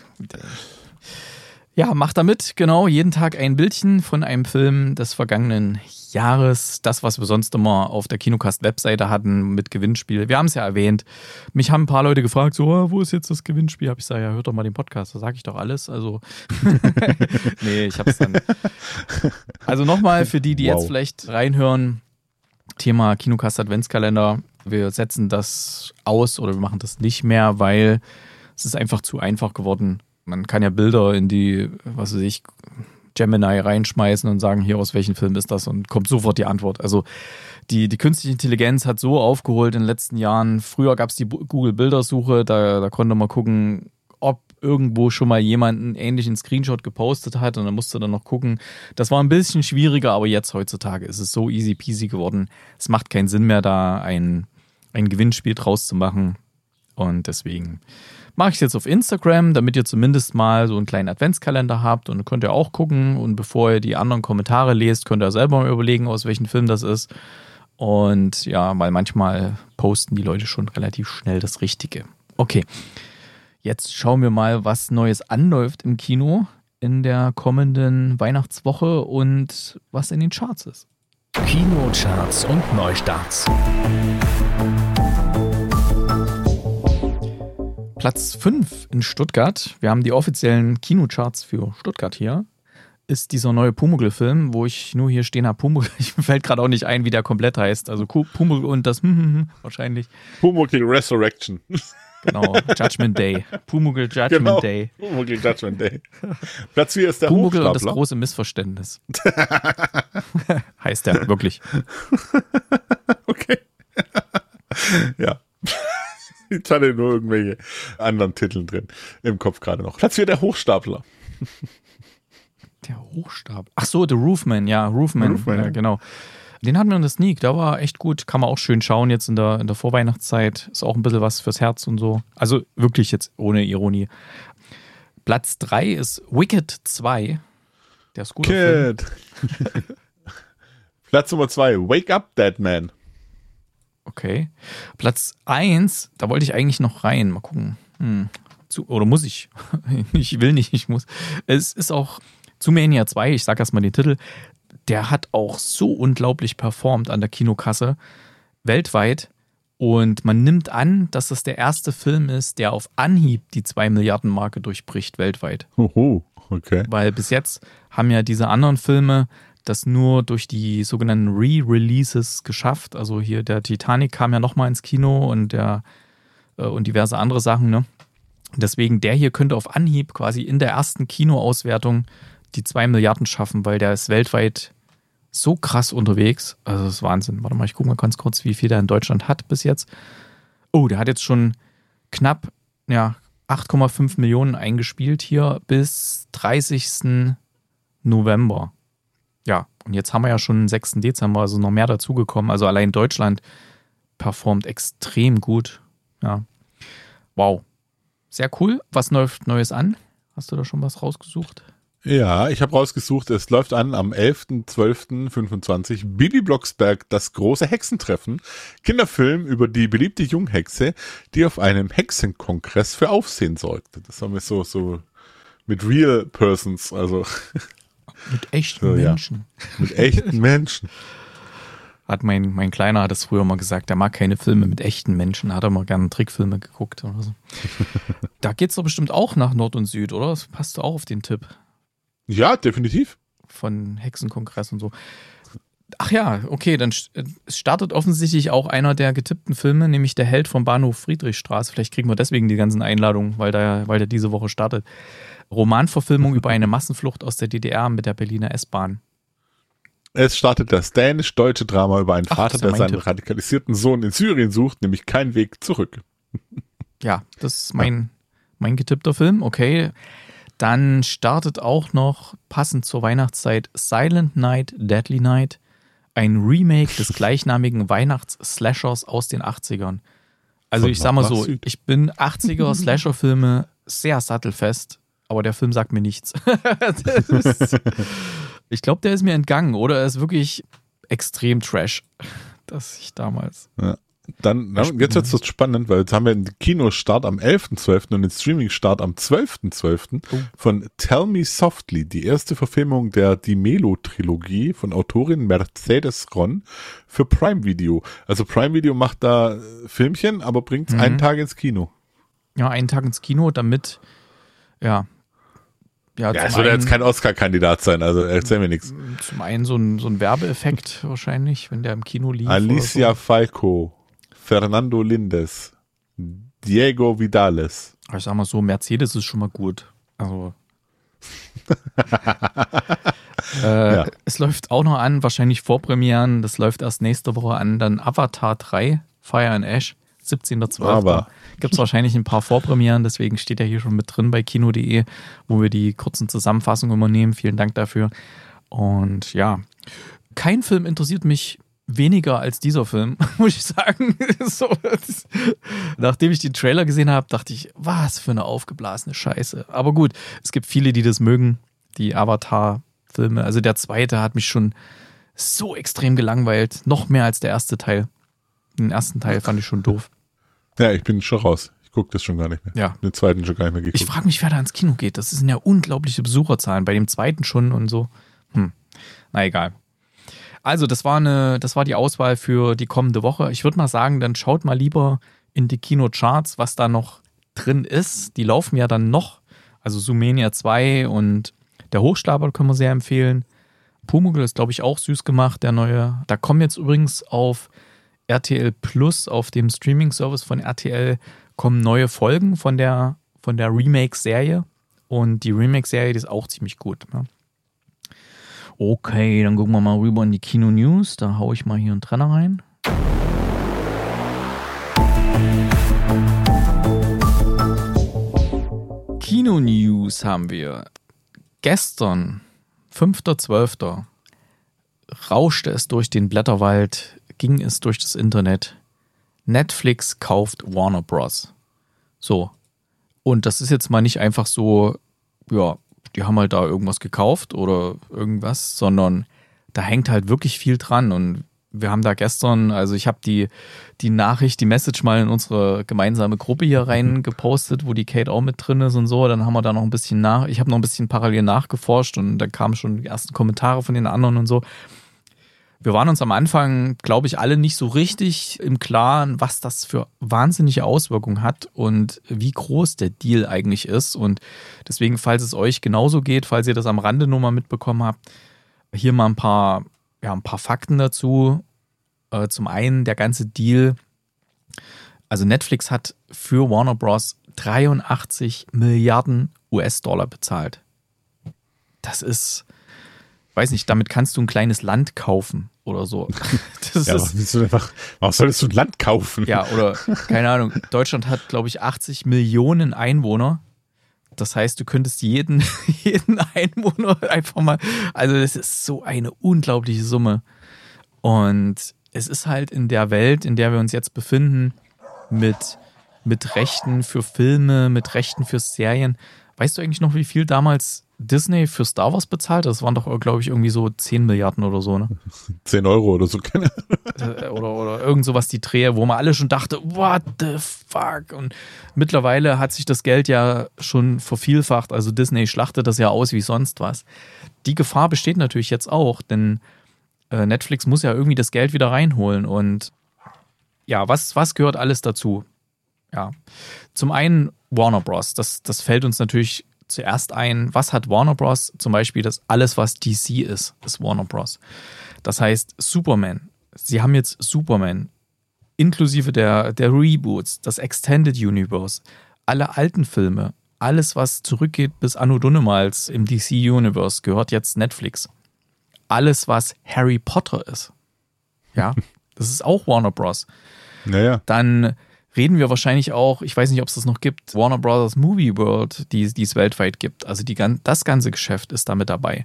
Ja, macht damit, genau, jeden Tag ein Bildchen von einem Film des vergangenen Jahres. Das, was wir sonst immer auf der Kinocast-Webseite hatten mit Gewinnspiel. Wir haben es ja erwähnt. Mich haben ein paar Leute gefragt, so, wo ist jetzt das Gewinnspiel? Hab ich gesagt, ja, hört doch mal den Podcast, da sage ich doch alles. Also, nee, ich hab's dann. Also nochmal für die jetzt vielleicht reinhören, Thema Kinocast Adventskalender. Wir setzen das aus oder wir machen das nicht mehr, weil es ist einfach zu einfach geworden. Man kann ja Bilder in die, was weiß ich, Gemini reinschmeißen und sagen, hier, aus welchem Film ist das? Und kommt sofort die Antwort. Also die künstliche Intelligenz hat so aufgeholt in den letzten Jahren. Früher gab es die Google-Bildersuche, da konnte man gucken, ob irgendwo schon mal jemand einen ähnlichen Screenshot gepostet hat und dann musste dann noch gucken. Das war ein bisschen schwieriger, aber jetzt heutzutage ist es so easy peasy geworden. Es macht keinen Sinn mehr, da ein Gewinnspiel draus zu machen. Und deswegen mache ich es jetzt auf Instagram, damit ihr zumindest mal so einen kleinen Adventskalender habt und könnt ihr auch gucken. Und bevor ihr die anderen Kommentare lest, könnt ihr selber mal überlegen, aus welchem Film das ist. Und ja, weil manchmal posten die Leute schon relativ schnell das Richtige. Okay, jetzt schauen wir mal, was Neues anläuft im Kino in der kommenden Weihnachtswoche und was in den Charts ist. Kinocharts und Neustarts. Platz 5 in Stuttgart, wir haben die offiziellen Kinocharts für Stuttgart hier, ist dieser neue Pumuckl-Film, wo ich nur hier stehen habe, Pumuckl, mir fällt gerade auch nicht ein, wie der komplett heißt, also Pumuckl und das wahrscheinlich. Pumuckl Resurrection. Genau, Judgment Day. Pumuckl Judgment Day. Pumuckl Judgment Day. Platz 4 ist der Pumuckl und das Hochstapler. große Missverständnis. Heißt der, wirklich. Okay. Ja. Ich hatte nur irgendwelche anderen Titeln drin im Kopf gerade noch. Platz 4 der Hochstapler. Der Hochstapler. Ach so, The Roofman, ja, Roofman. Ja, genau. Den hatten wir in der Sneak, der war echt gut. Kann man auch schön schauen jetzt in der Vorweihnachtszeit. Ist auch ein bisschen was fürs Herz und so. Also wirklich jetzt ohne Ironie. Platz 3 ist Wicked 2. Der ist gut. Kid. Platz Nummer 2, Wake Up, Dead Man. Okay. Platz 1, da wollte ich eigentlich noch rein. Mal gucken. Oder muss ich? Ich will nicht, ich muss. Es ist auch Zoomania 2, ich sage erstmal den Titel. Der hat auch so unglaublich performt an der Kinokasse weltweit. Und man nimmt an, dass das der erste Film ist, der auf Anhieb die 2 Milliarden Marke durchbricht weltweit. Oho, okay. Weil bis jetzt haben ja diese anderen Filme das nur durch die sogenannten Re-Releases geschafft. Also hier der Titanic kam ja nochmal ins Kino und diverse andere Sachen. Ne? Deswegen der hier könnte auf Anhieb quasi in der ersten Kinoauswertung die 2 Milliarden schaffen, weil der ist weltweit so krass unterwegs. Also das ist Wahnsinn. Warte mal, ich gucke mal ganz kurz, wie viel der in Deutschland hat bis jetzt. Oh, der hat jetzt schon knapp 8,5 Millionen eingespielt hier bis 30. November. Ja, und jetzt haben wir ja schon den 6. Dezember, also noch mehr dazugekommen. Also allein Deutschland performt extrem gut. Ja. Wow. Sehr cool. Was läuft Neues an? Hast du da schon was rausgesucht? Ja, ich habe rausgesucht, es läuft an am 11.12.25 Bibi Blocksberg, das große Hexentreffen. Kinderfilm über die beliebte Junghexe, die auf einem Hexenkongress für Aufsehen sorgte. Das haben wir so mit Real Persons, also mit echten Menschen. Ja, mit echten Menschen. Hat mein Kleiner hat es früher mal gesagt, er mag keine Filme mit echten Menschen, hat er mal gerne Trickfilme geguckt oder so. Da geht's doch bestimmt auch nach Nord und Süd, oder? Das passt auch auf den Tipp. Ja, definitiv. Von Hexenkongress und so. Ach Ach ja, okay, dann startet offensichtlich auch einer der getippten Filme, nämlich Der Held vom Bahnhof Friedrichstraße. Vielleicht kriegen wir deswegen die ganzen Einladungen, weil der diese Woche startet. Romanverfilmung über eine Massenflucht aus der DDR mit der Berliner S-Bahn. Es startet das dänisch-deutsche Drama über einen Vater, der seinen radikalisierten Sohn in Syrien sucht, nämlich Kein Weg zurück. Ja, das ist mein getippter Film, okay. Dann startet auch noch, passend zur Weihnachtszeit, Silent Night, Deadly Night, ein Remake des gleichnamigen Weihnachts-Slashers aus den 80ern. Also ich sag mal so, ich bin 80er-Slasher-Filme sehr sattelfest, aber der Film sagt mir nichts. Ich glaube, der ist mir entgangen, oder er ist wirklich extrem Trash, dass ich damals... Ja. Dann, jetzt wird es spannend, weil jetzt haben wir einen Kinostart am 11.12. und den Streaming-Start am 12.12. von Tell Me Softly, die erste Verfilmung der Die Melo-Trilogie von Autorin Mercedes Ron für Prime Video. Also Prime Video macht da Filmchen, aber bringt es einen Tag ins Kino. Ja, einen Tag ins Kino, damit, ja, es wird jetzt kein Oscar-Kandidat sein, also erzähl mir nichts. Zum einen so ein Werbeeffekt wahrscheinlich, wenn der im Kino lief. Alicia Falco, Fernando Lindes, Diego Vidales. Ich sag mal so, Mercedes ist schon mal gut. Also es läuft auch noch an, wahrscheinlich Vorpremieren, das läuft erst nächste Woche an, dann Avatar 3, Fire and Ash, 17.12. Gibt es wahrscheinlich ein paar Vorpremieren, deswegen steht er hier schon mit drin bei kino.de, wo wir die kurzen Zusammenfassungen übernehmen. Vielen Dank dafür. Und ja, kein Film interessiert mich weniger als dieser Film, muss ich sagen. Nachdem ich den Trailer gesehen habe, dachte ich, was für eine aufgeblasene Scheiße. Aber gut, es gibt viele, die das mögen, die Avatar-Filme. Also der zweite hat mich schon so extrem gelangweilt, noch mehr als der erste Teil. Den ersten Teil fand ich schon doof. Ja, ich bin schon raus. Ich gucke das schon gar nicht mehr. Ja. Den zweiten schon gar nicht mehr geguckt. Ich frage mich, wer da ins Kino geht. Das sind ja unglaubliche Besucherzahlen. Bei dem zweiten schon und so. Na egal. Also, das war die Auswahl für die kommende Woche. Ich würde mal sagen, dann schaut mal lieber in die Kinocharts, was da noch drin ist. Die laufen ja dann noch. Also Zoomania 2 und der Hochstapler können wir sehr empfehlen. Pumuckl ist, glaube ich, auch süß gemacht, der neue. Da kommen jetzt übrigens auf RTL Plus, auf dem Streaming-Service von RTL, kommen neue Folgen von der Remake-Serie. Und die Remake-Serie, die ist auch ziemlich gut. Ne? Okay, dann gucken wir mal rüber in die Kino-News. Da haue ich mal hier einen Trenner rein. Kino-News haben wir. Gestern, 5.12., rauschte es durch den Blätterwald, ging es durch das Internet. Netflix kauft Warner Bros. So. Und das ist jetzt mal nicht einfach so, ja, die haben halt da irgendwas gekauft oder irgendwas, sondern da hängt halt wirklich viel dran. Und wir haben da gestern, also ich habe die Nachricht, die Message mal in unsere gemeinsame Gruppe hier rein gepostet, wo die Kate auch mit drin ist und so. Dann haben wir da noch ein bisschen ich habe noch ein bisschen parallel nachgeforscht und dann kamen schon die ersten Kommentare von den anderen und so. Wir waren uns am Anfang, glaube ich, alle nicht so richtig im Klaren, was das für wahnsinnige Auswirkungen hat und wie groß der Deal eigentlich ist. Und deswegen, falls es euch genauso geht, falls ihr das am Rande nur mal mitbekommen habt, hier mal ein paar Fakten dazu. Zum einen der ganze Deal. Also Netflix hat für Warner Bros. 83 Milliarden US-Dollar bezahlt. Das ist... weiß nicht, damit kannst du ein kleines Land kaufen oder so. Warum solltest du ein Land kaufen? Ja, oder, keine Ahnung, Deutschland hat, glaube ich, 80 Millionen Einwohner. Das heißt, du könntest jeden Einwohner einfach mal, also das ist so eine unglaubliche Summe. Und es ist halt in der Welt, in der wir uns jetzt befinden, mit Rechten für Filme, mit Rechten für Serien. Weißt du eigentlich noch, wie viel damals Disney für Star Wars bezahlt? Das waren doch, glaube ich, irgendwie so 10 Milliarden oder so, ne? 10 Euro oder so. oder irgend sowas die Drehe, wo man alle schon dachte, what the fuck? Und mittlerweile hat sich das Geld ja schon vervielfacht. Also Disney schlachtet das ja aus wie sonst was. Die Gefahr besteht natürlich jetzt auch, denn Netflix muss ja irgendwie das Geld wieder reinholen. Und ja, was gehört alles dazu? Ja, zum einen Warner Bros. Das fällt uns natürlich zuerst ein. Was hat Warner Bros.? Zum Beispiel alles, was DC ist Warner Bros. Das heißt, Superman. Sie haben jetzt Superman, inklusive der Reboots, das Extended Universe, alle alten Filme, alles, was zurückgeht bis Anno Dunnemals im DC Universe, gehört jetzt Netflix. Alles, was Harry Potter ist, ja, das ist auch Warner Bros. Naja. Dann reden wir wahrscheinlich auch, ich weiß nicht, ob es das noch gibt, Warner Bros. Movie World, die es weltweit gibt. Also das ganze Geschäft ist damit dabei.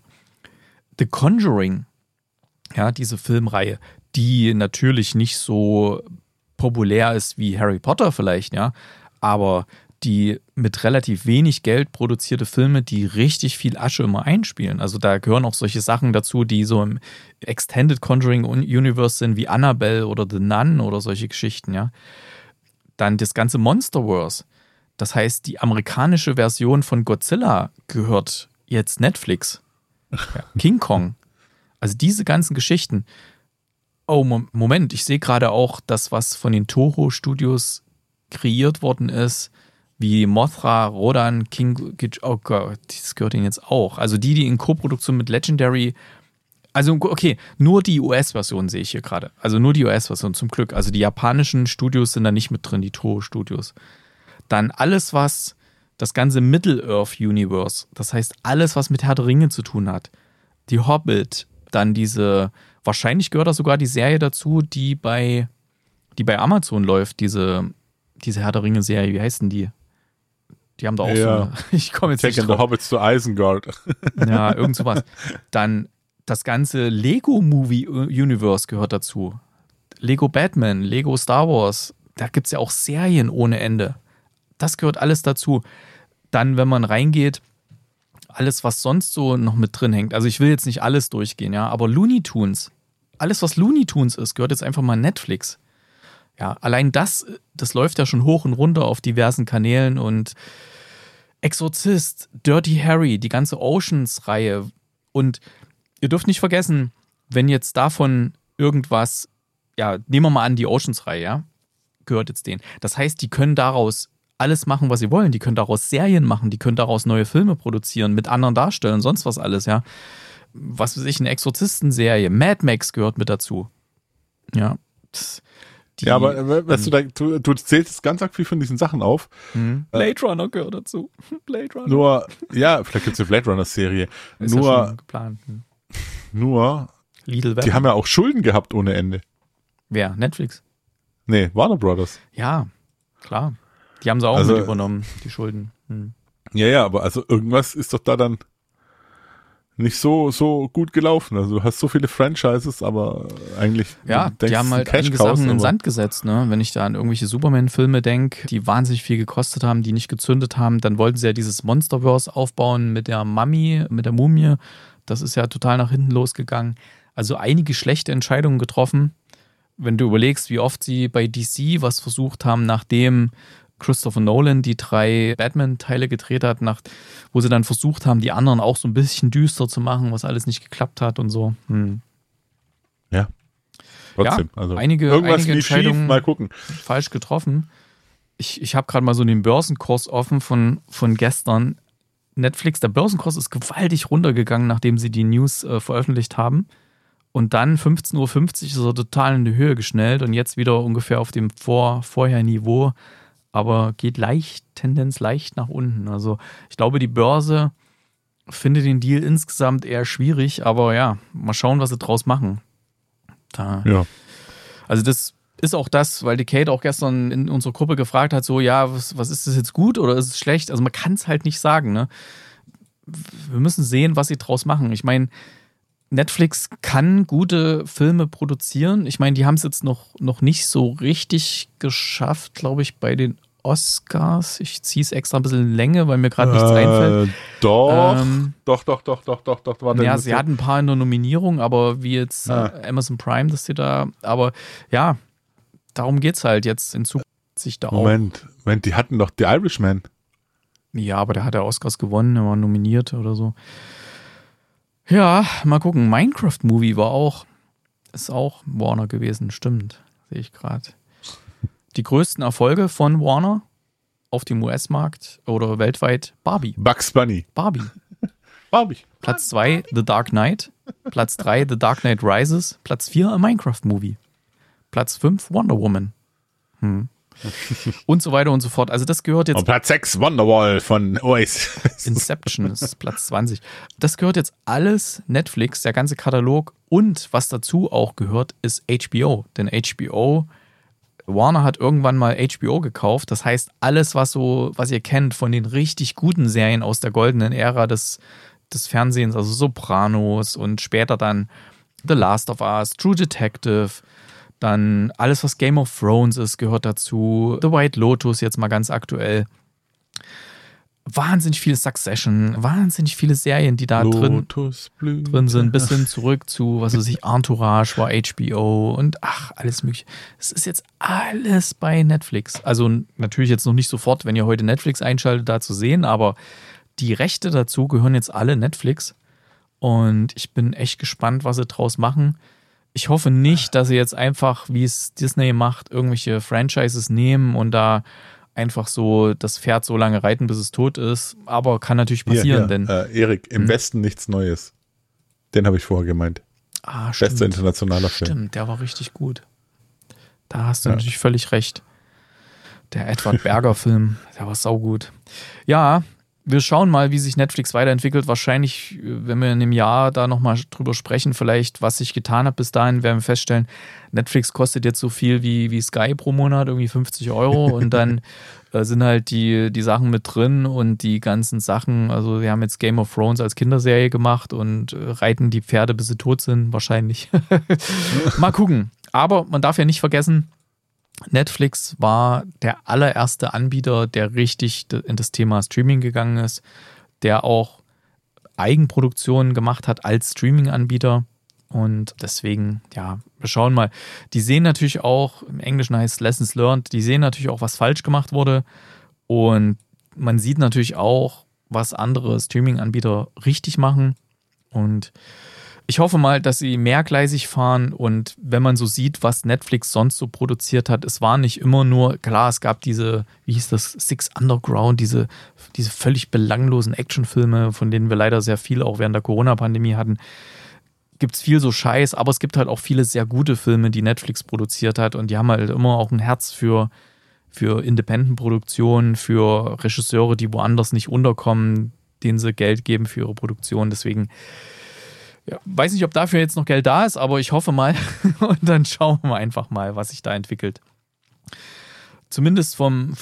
The Conjuring, ja, diese Filmreihe, die natürlich nicht so populär ist wie Harry Potter vielleicht, ja, aber die mit relativ wenig Geld produzierte Filme, die richtig viel Asche immer einspielen. Also da gehören auch solche Sachen dazu, die so im Extended Conjuring Universe sind, wie Annabelle oder The Nun oder solche Geschichten, ja. Dann das ganze Monsterverse. Das heißt, die amerikanische Version von Godzilla gehört jetzt Netflix. Ja. King Kong. Also diese ganzen Geschichten. Oh, Moment, ich sehe gerade auch das, was von den Toho Studios kreiert worden ist, wie Mothra, Rodan, King, oh Gott, das gehört ihnen jetzt auch. Also die in Koproduktion mit Legendary, also okay, nur die US-Version sehe ich hier gerade. Also nur die US-Version zum Glück. Also die japanischen Studios sind da nicht mit drin, die Toho-Studios. Dann alles, was das ganze Middle-Earth-Universe, das heißt alles, was mit Herr der Ringe zu tun hat. Die Hobbit, dann wahrscheinlich gehört da sogar die Serie dazu, die bei Amazon läuft, diese Herr der Ringe-Serie, wie heißt denn die? Die haben da auch so eine, ich komme jetzt nicht drauf. The Hobbits to Isengard. Ja, irgend sowas. Dann das ganze Lego-Movie-Universe gehört dazu. Lego Batman, Lego Star Wars, da gibt es ja auch Serien ohne Ende. Das gehört alles dazu. Dann, wenn man reingeht, alles, was sonst so noch mit drin hängt. Also ich will jetzt nicht alles durchgehen, ja, aber Looney Tunes, alles, was Looney Tunes ist, gehört jetzt einfach mal Netflix. Ja, allein das läuft ja schon hoch und runter auf diversen Kanälen und Exorzist, Dirty Harry, die ganze Oceans-Reihe. Und ihr dürft nicht vergessen, wenn jetzt davon irgendwas, ja, nehmen wir mal an, die Oceans-Reihe, ja, gehört jetzt denen. Das heißt, die können daraus alles machen, was sie wollen. Die können daraus Serien machen, die können daraus neue Filme produzieren, mit anderen Darstellern, sonst was alles, ja. Was weiß ich, eine Exorzisten-Serie, Mad Max gehört mit dazu. Ja, ja, aber weißt du zählst ganz arg viel von diesen Sachen auf. Blade Runner gehört dazu. Blade Runner. Nur, ja, vielleicht gibt es eine Blade Runner-Serie. Ist nur, ja schon geplant. Nur, Lidl die haben ja auch Schulden gehabt ohne Ende. Wer? Netflix? Nee, Warner Brothers. Ja, klar. Die haben sie auch mit übernommen, die Schulden. Ja, aber also irgendwas ist doch da dann nicht so gut gelaufen. Also du hast so viele Franchises, aber eigentlich... Ja, die haben halt einige Sachen in den Sand gesetzt. Ne? Wenn ich da an irgendwelche Superman-Filme denke, die wahnsinnig viel gekostet haben, die nicht gezündet haben, dann wollten sie ja dieses Monsterverse aufbauen mit der Mummy, mit der Mumie. Das ist ja total nach hinten losgegangen. Also einige schlechte Entscheidungen getroffen. Wenn du überlegst, wie oft sie bei DC was versucht haben, nachdem Christopher Nolan die 3 Batman-Teile gedreht hat, wo sie dann versucht haben, die anderen auch so ein bisschen düster zu machen, was alles nicht geklappt hat und so. Ja, trotzdem. Ja, also einige Entscheidungen schief, mal gucken. Falsch getroffen. Ich habe gerade mal so den Börsenkurs offen von gestern. Netflix, der Börsenkurs ist gewaltig runtergegangen, nachdem sie die News veröffentlicht haben. Und dann 15.50 Uhr ist er total in die Höhe geschnellt und jetzt wieder ungefähr auf dem vorher Niveau. Aber geht Tendenz leicht nach unten. Also ich glaube, die Börse findet den Deal insgesamt eher schwierig, aber ja, mal schauen, was sie draus machen. Ja. Also das ist auch das, weil die Kate auch gestern in unserer Gruppe gefragt hat, so, ja, was ist das jetzt gut oder ist es schlecht? Also man kann es halt nicht sagen, ne? Wir müssen sehen, was sie draus machen. Ich meine, Netflix kann gute Filme produzieren. Ich meine, die haben es jetzt noch nicht so richtig geschafft, glaube ich, bei den Oscars. Ich ziehe es extra ein bisschen in Länge, weil mir gerade nichts einfällt. Doch. Warte, ja, sie hatten ein paar in der Nominierung, aber wie jetzt Amazon Prime, dass sie da, aber ja, darum geht's halt jetzt in Zukunft sich da auch. Moment, die hatten doch The Irishman. Ja, aber der hat ja Oscars gewonnen, er war nominiert oder so. Ja, mal gucken. Minecraft-Movie ist auch Warner gewesen, stimmt. Sehe ich gerade. Die größten Erfolge von Warner auf dem US-Markt oder weltweit, Barbie. Bugs Bunny. Barbie. Barbie. Platz 2, The Dark Knight. Platz 3 The Dark Knight Rises, Platz 4 A Minecraft Movie, Platz 5 Wonder Woman. Und so weiter und so fort. Also das gehört jetzt... Und Platz 6 Wonderwall von Oasis. Inception ist Platz 20. Das gehört jetzt alles Netflix, der ganze Katalog. Und was dazu auch gehört, ist HBO. Denn Warner hat irgendwann mal HBO gekauft. Das heißt, alles, was ihr kennt von den richtig guten Serien aus der goldenen Ära des Fernsehens, also Sopranos und später dann The Last of Us, True Detective, dann alles, was Game of Thrones ist, gehört dazu. The White Lotus jetzt mal ganz aktuell. Wahnsinnig viele Succession, wahnsinnig viele Serien, die da drin sind. Bis hin zurück zu, was weiß ich, Entourage war HBO und alles mögliche. Es ist jetzt alles bei Netflix. Also natürlich jetzt noch nicht sofort, wenn ihr heute Netflix einschaltet, da zu sehen, aber die Rechte dazu gehören jetzt alle Netflix. Und ich bin echt gespannt, was sie draus machen. Ich hoffe nicht, dass sie jetzt einfach, wie es Disney macht, irgendwelche Franchises nehmen und da einfach so das Pferd so lange reiten, bis es tot ist. Aber kann natürlich passieren. Denn Erik, im Westen nichts Neues. Den habe ich vorher gemeint. Stimmt. Bester internationaler Film. Stimmt, der war richtig gut. Da hast du natürlich völlig recht. Der Edward Berger-Film, der war saugut. Ja, wir schauen mal, wie sich Netflix weiterentwickelt. Wahrscheinlich, wenn wir in einem Jahr da nochmal drüber sprechen, vielleicht, was sich getan hat bis dahin, werden wir feststellen, Netflix kostet jetzt so viel wie Sky pro Monat, irgendwie 50 € und dann sind halt die Sachen mit drin und die ganzen Sachen, also wir haben jetzt Game of Thrones als Kinderserie gemacht und reiten die Pferde, bis sie tot sind, wahrscheinlich. Mal gucken. Aber man darf ja nicht vergessen, Netflix war der allererste Anbieter, der richtig in das Thema Streaming gegangen ist, der auch Eigenproduktionen gemacht hat als Streaming-Anbieter. Und deswegen, wir schauen mal. Die sehen natürlich auch, im Englischen heißt Lessons Learned, die sehen natürlich auch, was falsch gemacht wurde. Und man sieht natürlich auch, was andere Streaming-Anbieter richtig machen. Und ich hoffe mal, dass sie mehrgleisig fahren und wenn man so sieht, was Netflix sonst so produziert hat, es war nicht immer nur, klar, es gab diese, wie hieß das, Six Underground, diese völlig belanglosen Actionfilme, von denen wir leider sehr viel auch während der Corona-Pandemie hatten. Gibt es viel so Scheiß, aber es gibt halt auch viele sehr gute Filme, die Netflix produziert hat und die haben halt immer auch ein Herz für Independent-Produktionen, für Regisseure, die woanders nicht unterkommen, denen sie Geld geben für ihre Produktion, deswegen weiß nicht, ob dafür jetzt noch Geld da ist, aber ich hoffe mal. Und dann schauen wir einfach mal, was sich da entwickelt. Zumindest vom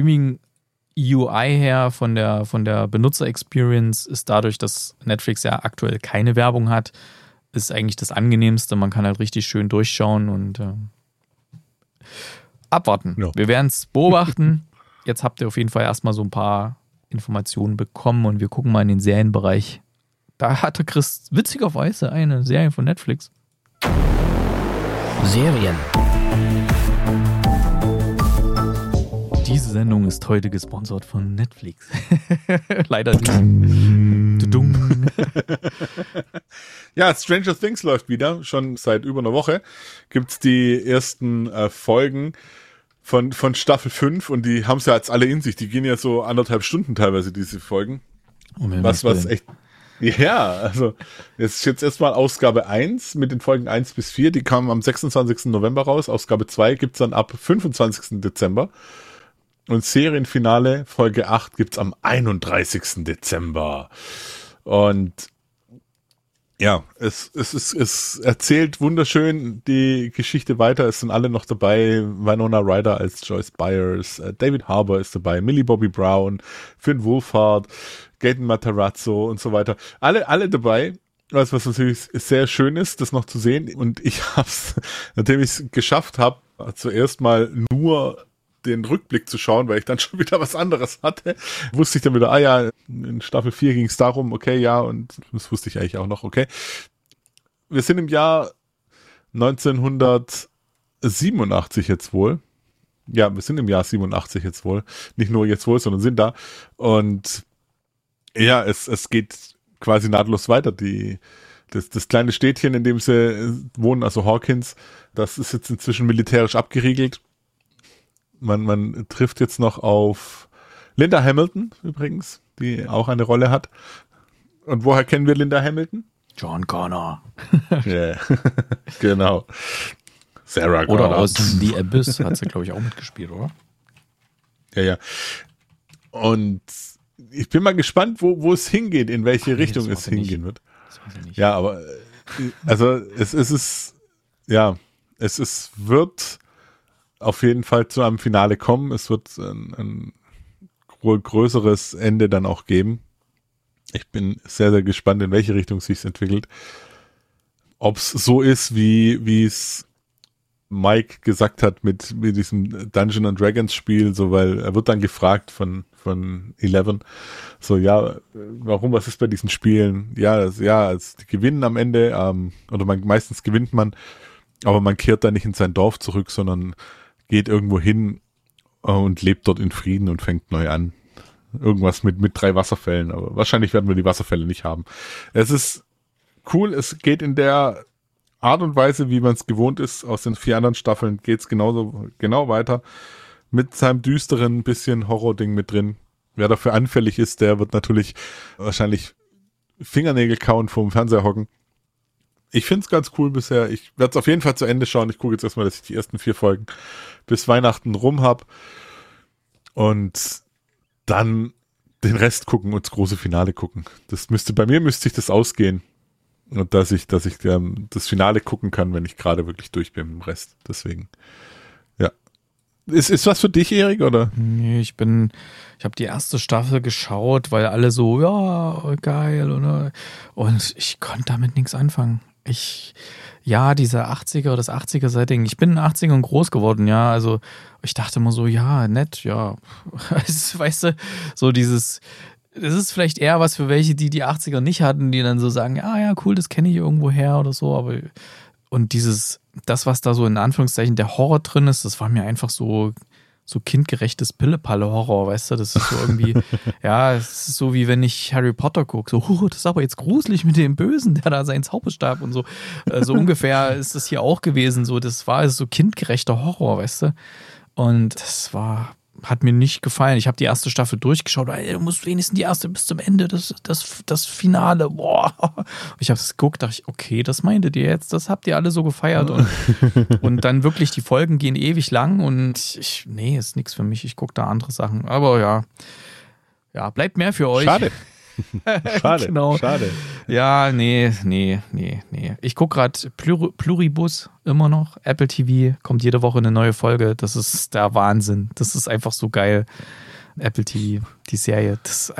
Streaming-UI her, von der Benutzer-Experience ist dadurch, dass Netflix ja aktuell keine Werbung hat, ist eigentlich das Angenehmste. Man kann halt richtig schön durchschauen und abwarten. Ja. Wir werden es beobachten. Jetzt habt ihr auf jeden Fall erstmal so ein paar Informationen bekommen und wir gucken mal in den Serienbereich. Da hatte Chris witzigerweise eine Serie von Netflix. Serien. Diese Sendung ist heute gesponsert von Netflix. Leider nicht. Ja, Stranger Things läuft wieder. Schon seit über einer Woche gibt's die ersten Folgen von Staffel 5 und die haben es ja jetzt alle in sich. Die gehen ja so 1,5 Stunden teilweise, diese Folgen. Was echt... Ja, also jetzt erstmal Ausgabe 1 mit den Folgen 1 bis 4, die kamen am 26. November raus. Ausgabe 2 gibt's dann ab 25. Dezember. Und Serienfinale Folge 8 gibt's am 31. Dezember. Und ja, es erzählt wunderschön die Geschichte weiter. Es sind alle noch dabei. Winona Ryder als Joyce Byers, David Harbour ist dabei, Millie Bobby Brown, Finn Wolfhard, Gaten Matarazzo und so weiter. Alle dabei. Was natürlich sehr schön ist, das noch zu sehen. Und ich hab's, nachdem ich es geschafft habe, zuerst mal nur den Rückblick zu schauen, weil ich dann schon wieder was anderes hatte, wusste ich dann wieder, in Staffel 4 ging es darum, okay, ja, und das wusste ich eigentlich auch noch, okay. Wir sind im Jahr 1987 jetzt wohl. Ja, wir sind im Jahr 87 jetzt wohl. Nicht nur jetzt wohl, sondern sind da. Und ja, es geht quasi nahtlos weiter. Das kleine Städtchen, in dem sie wohnen, also Hawkins, das ist jetzt inzwischen militärisch abgeriegelt. Man trifft jetzt noch auf Linda Hamilton übrigens, die auch eine Rolle hat. Und woher kennen wir Linda Hamilton? John Connor. Yeah. Genau. Sarah Oder Connor. aus The Abyss hat sie, glaube ich, auch mitgespielt, oder? Ja. Und ich bin mal gespannt, wo es hingeht, in welche Richtung es hingehen wird. Das weiß ich nicht. Ja, aber also es wird auf jeden Fall zu einem Finale kommen. Es wird ein größeres Ende dann auch geben. Ich bin sehr, sehr gespannt, in welche Richtung es sich entwickelt. Ob es so ist, wie es Mike gesagt hat mit diesem Dungeons and Dragons Spiel, so, weil er wird dann gefragt von Eleven, so, ja, warum, was ist bei diesen Spielen? Die gewinnen am Ende, oder meistens gewinnt man, aber man kehrt dann nicht in sein Dorf zurück, sondern geht irgendwo hin und lebt dort in Frieden und fängt neu an. Irgendwas mit 3 Wasserfällen, aber wahrscheinlich werden wir die Wasserfälle nicht haben. Es ist cool, es geht in der Art und Weise, wie man es gewohnt ist, aus den 4 anderen Staffeln geht es genau weiter. Mit seinem düsteren bisschen Horror-Ding mit drin. Wer dafür anfällig ist, der wird natürlich wahrscheinlich Fingernägel kauen vorm Fernseher hocken. Ich finde es ganz cool bisher. Ich werde es auf jeden Fall zu Ende schauen. Ich gucke jetzt erstmal, dass ich die ersten 4 Folgen bis Weihnachten rum habe. Und dann den Rest gucken und das große Finale gucken. Bei mir müsste sich das ausgehen. Und dass ich das Finale gucken kann, wenn ich gerade wirklich durch bin mit dem Rest. Deswegen, ja. Ist was für dich, Erik, oder? Nee, ich habe die erste Staffel geschaut, weil alle so, ja, geil, oder? Und ich konnte damit nichts anfangen. Diese 80er, das 80er-Setting, ich bin in den 80ern groß geworden, ja, also ich dachte immer so, ja, nett, ja, weißt du, so das ist vielleicht eher was für welche, die 80er nicht hatten, die dann so sagen, ja, cool, das kenne ich irgendwo her oder so, aber und das, was da so in Anführungszeichen der Horror drin ist, das war mir einfach so kindgerechtes Pille-Palle-Horror, weißt du, das ist so irgendwie, ja, es ist so wie wenn ich Harry Potter gucke, so, das ist aber jetzt gruselig mit dem Bösen, der da seinen Zauberstab und so, so ungefähr ist das hier auch gewesen, so, das war so kindgerechter Horror, weißt du, und hat mir nicht gefallen. Ich habe die erste Staffel durchgeschaut. Du musst wenigstens die erste bis zum Ende, das Finale. Boah. Ich habe es geguckt, dachte ich, okay, das meintet ihr jetzt? Das habt ihr alle so gefeiert. Und dann wirklich, die Folgen gehen ewig lang und ist nichts für mich. Ich gucke da andere Sachen. Aber ja, bleibt mehr für euch. Schade. Genau. Schade. Ja, nee. Ich gucke gerade Pluribus immer noch. Apple TV, kommt jede Woche eine neue Folge. Das ist der Wahnsinn. Das ist einfach so geil. Apple TV, die Serie.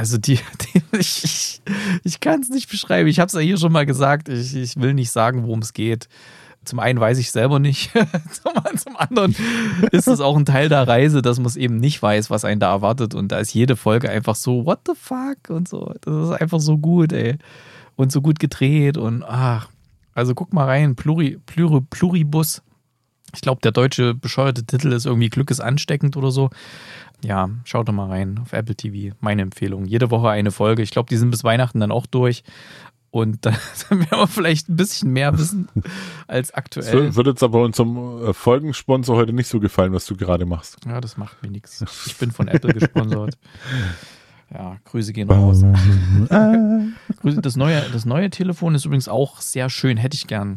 Ich kann es nicht beschreiben. Ich habe es ja hier schon mal gesagt. Ich will nicht sagen, worum es geht. Zum einen weiß ich selber nicht. Zum anderen ist es auch ein Teil der Reise, dass man es eben nicht weiß, was einen da erwartet. Und da ist jede Folge einfach so, what the fuck? Und so. Das ist einfach so gut, ey. Und so gut gedreht. Und also guck mal rein. Pluribus. Ich glaube, der deutsche bescheuerte Titel ist irgendwie Glück ist ansteckend oder so. Ja, schaut doch mal rein auf Apple TV. Meine Empfehlung. Jede Woche eine Folge. Ich glaube, die sind bis Weihnachten dann auch durch. Und dann werden wir vielleicht ein bisschen mehr wissen als aktuell. Das wird jetzt aber unserem Folgensponsor heute nicht so gefallen, was du gerade machst. Ja, das macht mir nichts. Ich bin von Apple gesponsert. Ja, Grüße gehen raus. Das neue Telefon ist übrigens auch sehr schön, hätte ich gern.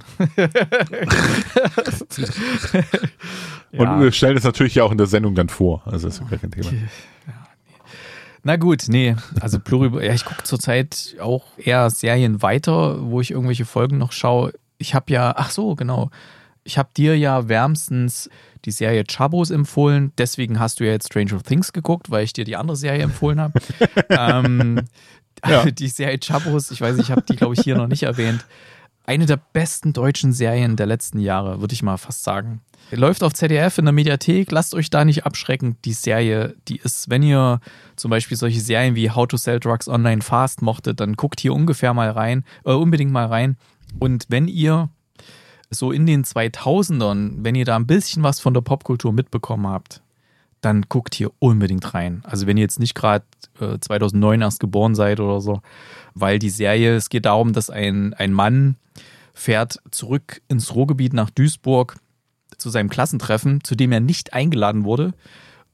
Und wir stellen es natürlich ja auch in der Sendung dann vor. Also das ist gar kein Thema. Na gut, nee, also ich gucke zurzeit auch eher Serien weiter, wo ich irgendwelche Folgen noch schaue. Ich habe ich habe dir ja wärmstens die Serie Chabos empfohlen, deswegen hast du ja jetzt Stranger Things geguckt, weil ich dir die andere Serie empfohlen habe. Die Serie Chabos, ich weiß nicht, ich habe die, glaube ich, hier noch nicht erwähnt. Eine der besten deutschen Serien der letzten Jahre, würde ich mal fast sagen. Läuft auf ZDF in der Mediathek, lasst euch da nicht abschrecken. Die Serie, die ist, wenn ihr zum Beispiel solche Serien wie How to Sell Drugs Online Fast mochtet, dann guckt hier unbedingt mal rein. Und wenn ihr so in den 2000ern, wenn ihr da ein bisschen was von der Popkultur mitbekommen habt, dann guckt hier unbedingt rein. Also wenn ihr jetzt nicht gerade 2009 erst geboren seid oder so, weil die Serie, es geht darum, dass ein Mann fährt zurück ins Ruhrgebiet nach Duisburg zu seinem Klassentreffen, zu dem er nicht eingeladen wurde.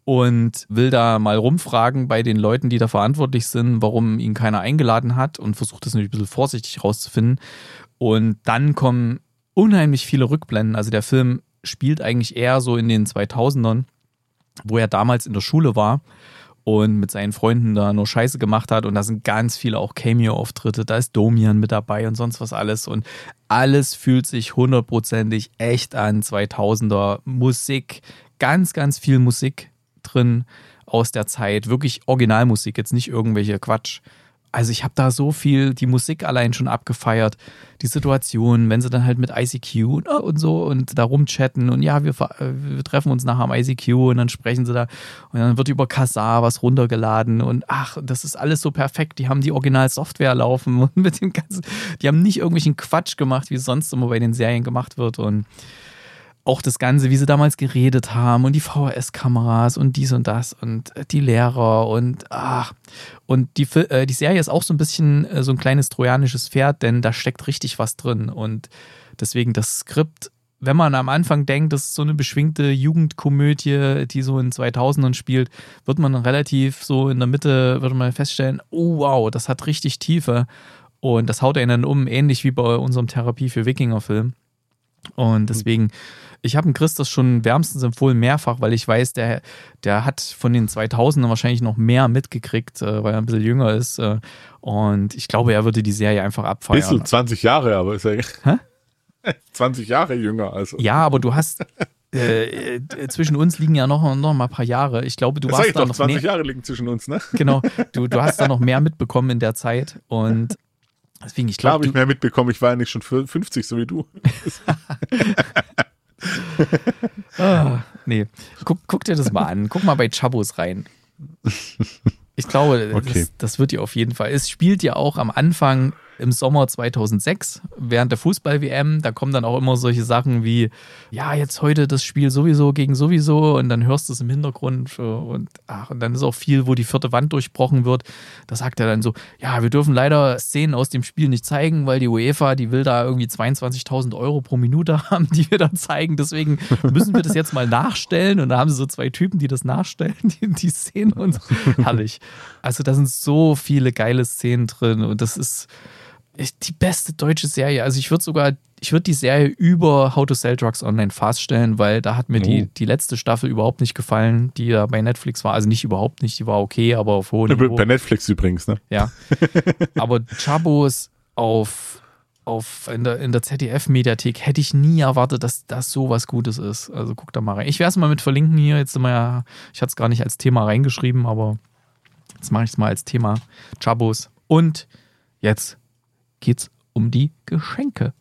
und will da mal rumfragen bei den Leuten, die da verantwortlich sind, warum ihn keiner eingeladen hat und versucht das natürlich ein bisschen vorsichtig rauszufinden. Und dann kommen unheimlich viele Rückblenden. Also der Film spielt eigentlich eher so in den 2000ern, wo er damals in der Schule war und mit seinen Freunden da nur Scheiße gemacht hat. Und da sind ganz viele auch Cameo-Auftritte. Da ist Domian mit dabei und sonst was alles. Und alles fühlt sich 100%ig echt an. 2000er Musik, ganz, ganz viel Musik drin aus der Zeit. Wirklich Originalmusik, jetzt nicht irgendwelche Quatsch. Also ich habe da so viel die Musik allein schon abgefeiert. Die Situation, wenn sie dann halt mit ICQ und so und da rumchatten und ja, wir treffen uns nachher am ICQ und dann sprechen sie da und dann wird über Kazaa was runtergeladen und ach, das ist alles so perfekt. Die haben die Original-Software laufen und mit dem ganzen, die haben nicht irgendwelchen Quatsch gemacht, wie es sonst immer bei den Serien gemacht wird und auch das Ganze, wie sie damals geredet haben und die VHS-Kameras und dies und das und die Lehrer und die Serie ist auch so ein bisschen so ein kleines trojanisches Pferd, denn da steckt richtig was drin und deswegen das Skript, wenn man am Anfang denkt, das ist so eine beschwingte Jugendkomödie, die so in 2000ern spielt, wird man dann relativ so in der Mitte, würde man feststellen, oh wow, das hat richtig Tiefe und das haut einen dann ähnlich wie bei unserem Therapie für Wikinger-Film. Und deswegen, ich habe dem Chris das schon wärmstens empfohlen, mehrfach, weil ich weiß, der hat von den 2000ern wahrscheinlich noch mehr mitgekriegt, weil er ein bisschen jünger ist. Und ich glaube, er würde die Serie einfach abfeiern. Bisschen 20 Jahre, aber ist ja 20 Jahre jünger. Also. Ja, aber du hast, zwischen uns liegen ja noch mal ein paar Jahre. Ich glaube, du das warst da noch 20 Jahre liegen zwischen uns, ne? Genau, du hast da noch mehr mitbekommen in der Zeit und deswegen, ich glaube, habe ich mehr mitbekommen. Ich war ja nicht schon 50, so wie du. Nee, guck dir das mal an. Guck mal bei Chabos rein. Ich glaube, okay. das wird dir auf jeden Fall. Es spielt ja auch am Anfang im Sommer 2006 während der Fußball-WM. Da kommen dann auch immer solche Sachen wie, ja, jetzt heute das Spiel sowieso gegen sowieso und dann hörst du es im Hintergrund und dann ist auch viel, wo die vierte Wand durchbrochen wird. Da sagt er dann so, ja, wir dürfen leider Szenen aus dem Spiel nicht zeigen, weil die UEFA, die will da irgendwie 22.000 Euro pro Minute haben, die wir da zeigen. Deswegen müssen wir das jetzt mal nachstellen und da haben sie so zwei Typen, die das nachstellen, die Szenen und herrlich. Also da sind so viele geile Szenen drin und das ist die beste deutsche Serie. Also ich würde die Serie über How to Sell Drugs Online Fast stellen, weil da hat mir die letzte Staffel überhaupt nicht gefallen, die ja bei Netflix war. Also nicht überhaupt nicht, die war okay, aber auf hohem Niveau. Bei Netflix übrigens, ne? Ja. Aber Chabos in der ZDF-Mediathek hätte ich nie erwartet, dass das so was Gutes ist. Also guck da mal rein. Ich werde es mal mit verlinken hier. Jetzt sind wir ja, ich hatte es gar nicht als Thema reingeschrieben, aber jetzt mache ich es mal als Thema. Chabos. Und jetzt geht's um die Geschenke.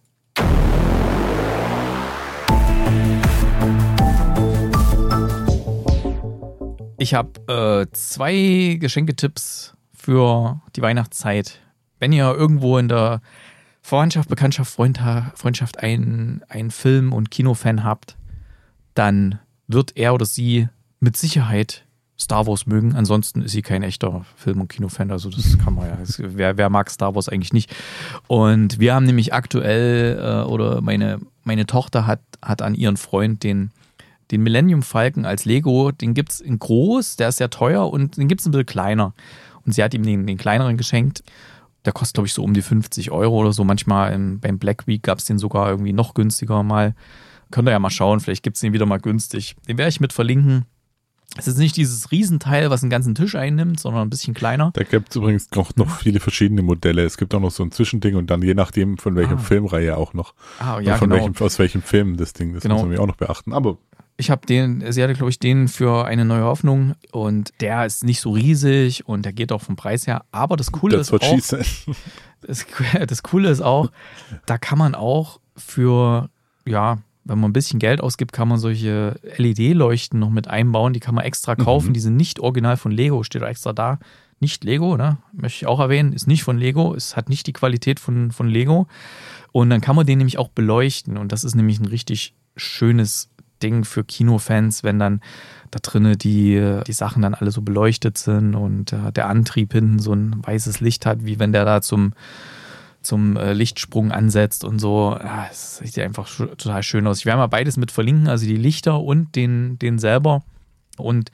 Ich habe 2 Geschenketipps für die Weihnachtszeit. Wenn ihr irgendwo in der Verwandtschaft, Bekanntschaft, Freundschaft einen Film- und Kinofan habt, dann wird er oder sie mit Sicherheit Star Wars mögen. Ansonsten ist sie kein echter Film- und Kinofan. Also das kann man ja. Wer mag Star Wars eigentlich nicht? Und wir haben nämlich aktuell, oder meine Tochter hat an ihren Freund den Millennium Falcon als Lego. Den gibt es in groß, der ist sehr teuer und den gibt es ein bisschen kleiner. Und sie hat ihm den kleineren geschenkt. Der kostet, glaube ich, so um die 50 Euro oder so. Manchmal beim Black Week gab es den sogar irgendwie noch günstiger mal. Könnt ihr ja mal schauen, vielleicht gibt es den wieder mal günstig. Den werde ich mit verlinken. Es ist nicht dieses Riesenteil, was einen ganzen Tisch einnimmt, sondern ein bisschen kleiner. Da gibt es übrigens noch viele verschiedene Modelle. Es gibt auch noch so ein Zwischending und dann je nachdem von welcher Filmreihe auch noch. Ja, genau. Aus welchem Film das Ding, das muss man auch noch beachten. Aber sie hatte, glaube ich, den für eine neue Hoffnung und der ist nicht so riesig und der geht auch vom Preis her. Aber das Coole ist auch, das Coole ist auch, da kann man auch für, ja, wenn man ein bisschen Geld ausgibt, kann man solche LED-Leuchten noch mit einbauen. Die kann man extra kaufen. Die sind nicht original von Lego, steht extra da. Nicht Lego, ne? Möchte ich auch erwähnen. Ist nicht von Lego. Es hat nicht die Qualität von Lego. Und dann kann man den nämlich auch beleuchten. Und das ist nämlich ein richtig schönes Ding für Kinofans, wenn dann da drinnen die Sachen dann alle so beleuchtet sind und der Antrieb hinten so ein weißes Licht hat, wie wenn der da zum Lichtsprung ansetzt und so. Ja, es sieht einfach total schön aus. Ich werde mal beides mit verlinken, also die Lichter und den selber. Und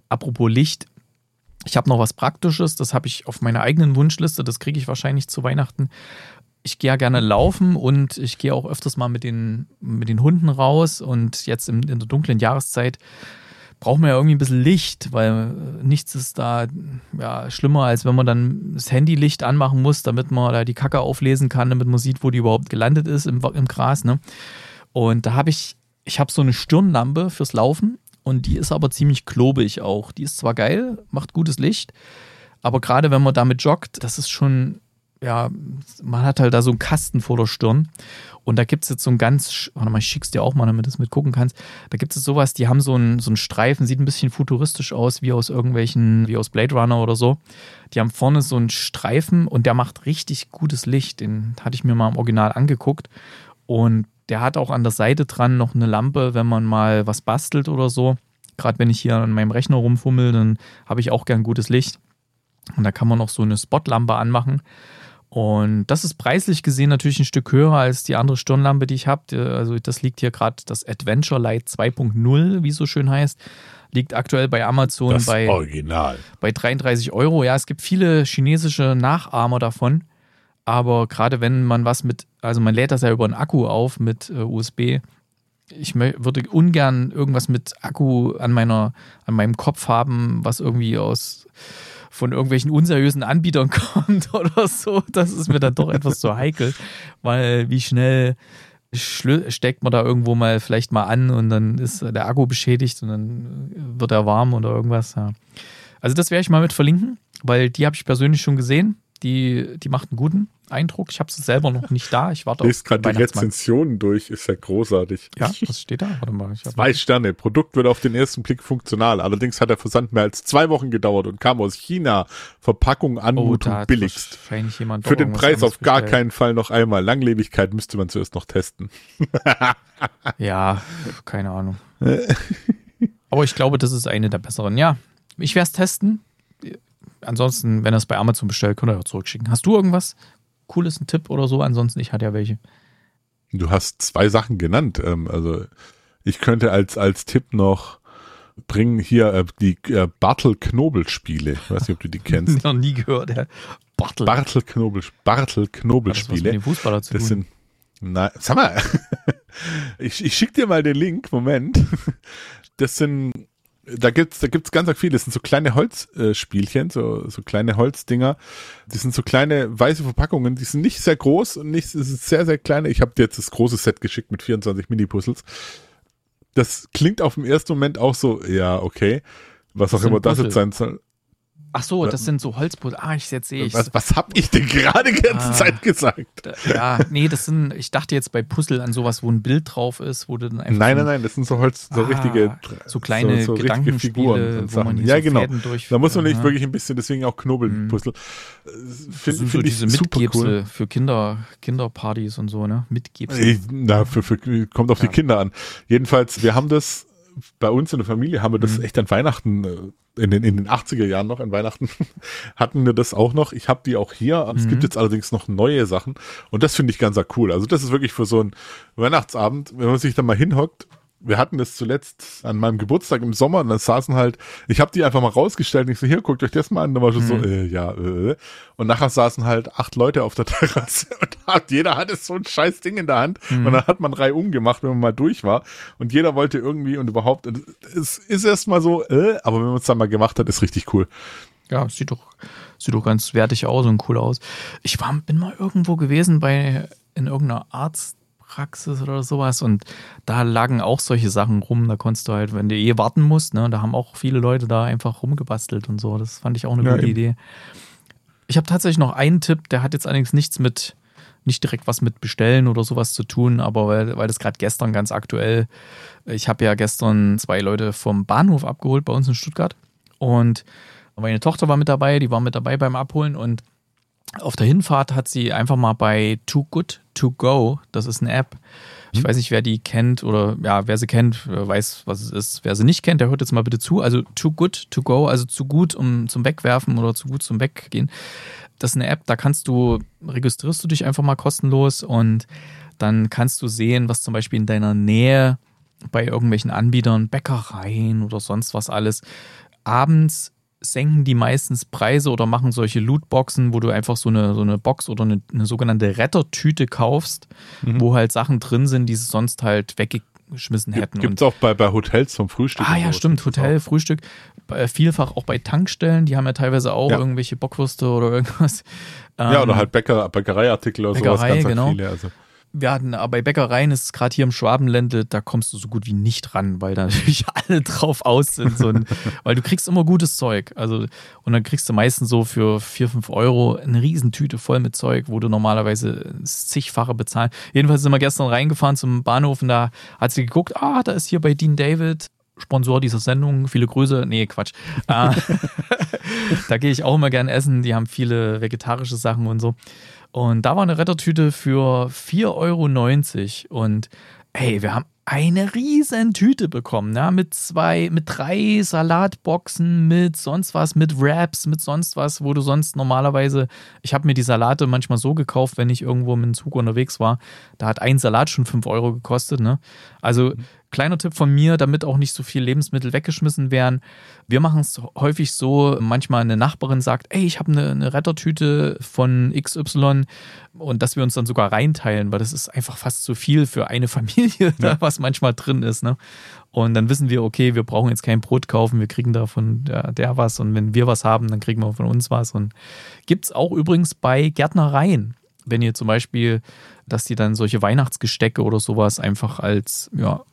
Apropos Licht, ich habe noch was Praktisches, das habe ich auf meiner eigenen Wunschliste, das kriege ich wahrscheinlich zu Weihnachten. Ich gehe ja gerne laufen und ich gehe auch öfters mal mit den Hunden raus und jetzt in der dunklen Jahreszeit braucht man ja irgendwie ein bisschen Licht, weil nichts ist da schlimmer, als wenn man dann das Handylicht anmachen muss, damit man da die Kacke auflesen kann, damit man sieht, wo die überhaupt gelandet ist im Gras. Ne? Und da habe ich habe so eine Stirnlampe fürs Laufen und die ist aber ziemlich klobig auch. Die ist zwar geil, macht gutes Licht, aber gerade wenn man damit joggt, das ist schon, man hat halt da so einen Kasten vor der Stirn. Und da gibt es jetzt so ein warte mal, ich schick's dir auch mal, damit du es mitgucken kannst. Da gibt es sowas, die haben so einen Streifen, sieht ein bisschen futuristisch aus, wie aus Blade Runner oder so. Die haben vorne so einen Streifen und der macht richtig gutes Licht. Den hatte ich mir mal im Original angeguckt. Und der hat auch an der Seite dran noch eine Lampe, wenn man mal was bastelt oder so. Gerade wenn ich hier an meinem Rechner rumfummel, dann habe ich auch gern gutes Licht. Und da kann man noch so eine Spotlampe anmachen. Und das ist preislich gesehen natürlich ein Stück höher als die andere Stirnlampe, die ich habe. Also das liegt hier gerade, das Adventure Light 2.0, wie es so schön heißt, liegt aktuell bei Amazon das Original. Bei 33 €. Ja, es gibt viele chinesische Nachahmer davon. Aber gerade wenn man man lädt das ja über einen Akku auf mit USB. Ich würde ungern irgendwas mit Akku an meinem Kopf haben, was irgendwie von irgendwelchen unseriösen Anbietern kommt oder so. Das ist mir dann doch etwas zu heikel, weil wie schnell steckt man da irgendwo mal vielleicht mal an und dann ist der Akku beschädigt und dann wird er warm oder irgendwas. Ja. Also das werde ich mal mit verlinken, weil die habe ich persönlich schon gesehen. Die macht einen guten Eindruck. Ich habe sie selber noch nicht da. Ich warte auf lest gerade die Rezensionen durch, ist ja großartig. Ja, was steht da? Warte mal. 2 Sterne. Produkt wird auf den ersten Blick funktional. Allerdings hat der Versand mehr als 2 Wochen gedauert und kam aus China. Verpackung, Anmutung billigst. Für den Preis auf gar keinen Fall noch einmal. Langlebigkeit müsste man zuerst noch testen. Ja, keine Ahnung. Aber ich glaube, das ist eine der besseren. Ja, ich werde es testen. Ansonsten, wenn er es bei Amazon bestellt, könnt ihr auch zurückschicken. Hast du irgendwas Cooles, einen Tipp oder so? Ansonsten, ich hatte ja welche. Du hast 2 Sachen genannt. Also ich könnte als Tipp noch bringen hier die Bartel-Knobel-Spiele. Ich weiß nicht, ob du die kennst. Noch nie gehört. Ja. Bartel-Knobel-Spiele. Den Fußballer zu das tun. Sag mal, ich schick dir mal den Link. Moment. Da gibt's ganz viele. Das sind so kleine Holzspielchen, so kleine Holzdinger. Die sind so kleine weiße Verpackungen. Die sind nicht sehr groß und das ist sehr, sehr kleine. Ich habe dir jetzt das große Set geschickt mit 24 Mini-Puzzles. Das klingt auf den ersten Moment auch so, ja, okay. Was auch immer das jetzt sein soll. Ach so, das sind so Holzpuzzle. Jetzt sehe ich es. Was hab ich denn gerade die ganze Zeit gesagt? Ich dachte jetzt bei Puzzle an sowas, wo ein Bild drauf ist, wo du dann einfach. Nein, das sind so richtige. So kleine so Gedankenspiele, Figuren und wo man hier genau. Fäden durchführt. Da muss man nicht wirklich ein bisschen, deswegen auch Knobelpuzzle. Finde ich diese super Mitgebsel cool. Für Kinderpartys und so, ne? Mitgebsel. Kommt auf die Kinder an. Jedenfalls, wir haben das bei uns in der Familie, haben wir das echt an Weihnachten in den 80er Jahren noch an Weihnachten hatten wir das auch noch. Ich habe die auch hier. Es gibt jetzt allerdings noch neue Sachen und das finde ich ganz cool. Also das ist wirklich für so einen Weihnachtsabend, wenn man sich da mal hinhockt. Wir hatten das zuletzt an meinem Geburtstag im Sommer und dann ich habe die einfach mal rausgestellt und ich so, hier, guckt euch das mal an. Da war schon so, Und nachher saßen halt 8 Leute auf der Terrasse und jeder hatte so ein scheiß Ding in der Hand und dann hat man reihum gemacht, wenn man mal durch war und jeder wollte irgendwie und überhaupt, es ist erstmal so, aber wenn man es dann mal gemacht hat, ist richtig cool. Ja, sieht doch ganz wertig aus und cool aus. Ich bin mal irgendwo gewesen in irgendeiner Arztpraxis oder sowas und da lagen auch solche Sachen rum, da konntest du halt, wenn du warten musst, ne, da haben auch viele Leute da einfach rumgebastelt und so, das fand ich auch eine gute Idee. Ich habe tatsächlich noch einen Tipp, der hat jetzt allerdings nicht direkt was mit Bestellen oder sowas zu tun, aber weil das gerade gestern ganz aktuell, ich habe ja gestern 2 Leute vom Bahnhof abgeholt bei uns in Stuttgart und meine Tochter war mit dabei, die war mit dabei beim Abholen und auf der Hinfahrt hat sie einfach mal bei Too Good To Go, das ist eine App, ich weiß nicht, wer die kennt oder wer sie kennt, weiß, was es ist. Wer sie nicht kennt, der hört jetzt mal bitte zu. Also Too Good To Go, also zu gut zum Wegwerfen oder zu gut zum Weggehen. Das ist eine App, da registrierst du dich einfach mal kostenlos und dann kannst du sehen, was zum Beispiel in deiner Nähe bei irgendwelchen Anbietern, Bäckereien oder sonst was alles abends senken die meistens Preise oder machen solche Lootboxen, wo du einfach so eine Box oder eine sogenannte Rettertüte kaufst, wo halt Sachen drin sind, die sie sonst halt weggeschmissen hätten. Gibt es auch bei Hotels zum Frühstück. Ja, stimmt. Hotel, Frühstück. Vielfach auch bei Tankstellen. Die haben ja teilweise auch irgendwelche Bockwürste oder irgendwas. Ja, oder halt Bäckereiartikel oder sowas. Ganz genau. Viele, also. Wir hatten, aber bei Bäckereien ist es gerade hier im Schwabenländle, da kommst du so gut wie nicht ran, weil da natürlich alle drauf aus sind. Weil du kriegst immer gutes Zeug. Also, und dann kriegst du meistens so für 4-5 Euro eine Riesentüte voll mit Zeug, wo du normalerweise zigfache bezahlst. Jedenfalls sind wir gestern reingefahren zum Bahnhof und da hat sie geguckt, da ist hier bei Dean David, Sponsor dieser Sendung, viele Grüße. Nee, Quatsch. Da gehe ich auch immer gern essen. Die haben viele vegetarische Sachen und so. Und da war eine Rettertüte für 4,90 Euro. Und ey, wir haben eine riesen Tüte bekommen, ja, mit 3 Salatboxen, mit sonst was, mit Wraps, mit sonst was, wo du sonst normalerweise, ich habe mir die Salate manchmal so gekauft, wenn ich irgendwo mit dem Zug unterwegs war, da hat ein Salat schon 5 Euro gekostet, ne? Also kleiner Tipp von mir, damit auch nicht so viel Lebensmittel weggeschmissen werden. Wir machen es häufig so, manchmal eine Nachbarin sagt, ey, ich habe eine Rettertüte von XY und dass wir uns dann sogar reinteilen, weil das ist einfach fast zu viel für eine Familie, was manchmal drin ist. Ne? Und dann wissen wir, okay, wir brauchen jetzt kein Brot kaufen, wir kriegen da von der was und wenn wir was haben, dann kriegen wir von uns was. Und gibt es auch übrigens bei Gärtnereien, wenn ihr zum Beispiel, dass die dann solche Weihnachtsgestecke oder sowas einfach als,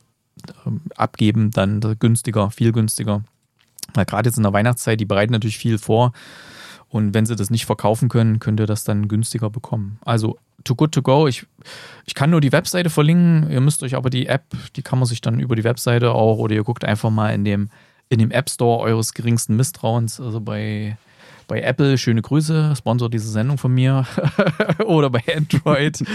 abgeben, dann günstiger, viel günstiger. Weil gerade jetzt in der Weihnachtszeit, die bereiten natürlich viel vor und wenn sie das nicht verkaufen können, könnt ihr das dann günstiger bekommen. Also Too Good To Go, ich kann nur die Webseite verlinken, ihr müsst euch aber die App, die kann man sich dann über die Webseite auch oder ihr guckt einfach mal in dem App Store eures geringsten Misstrauens, also bei Apple, schöne Grüße, Sponsor diese Sendung von mir oder bei Android.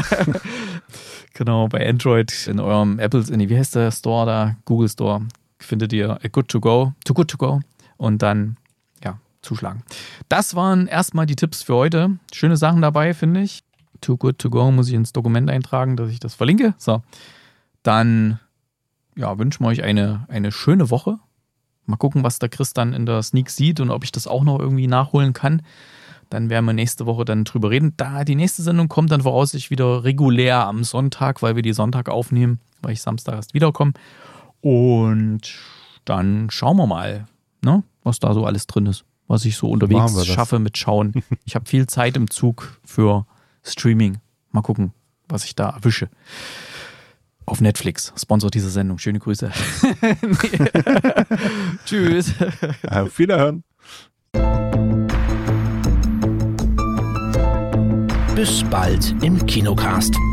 Genau, bei Android in eurem Apple, wie heißt der Store da? Google Store, findet ihr Too Good To Go und dann, zuschlagen. Das waren erstmal die Tipps für heute. Schöne Sachen dabei, finde ich. Too Good To Go muss ich ins Dokument eintragen, dass ich das verlinke. So, dann wünschen wir euch eine schöne Woche. Mal gucken, was der Chris dann in der Sneak sieht und ob ich das auch noch irgendwie nachholen kann. Dann werden wir nächste Woche dann drüber reden. Die nächste Sendung kommt dann voraussichtlich wieder regulär am Sonntag, weil wir die Sonntag aufnehmen, weil ich Samstag erst wiederkomme. Und dann schauen wir mal, ne, was da so alles drin ist, was ich so unterwegs schaffe mit Schauen. Ich habe viel Zeit im Zug für Streaming. Mal gucken, was ich da erwische. Auf Netflix. Sponsor diese Sendung. Schöne Grüße. Tschüss. Auf Wiederhören. Bis bald im Kinocast.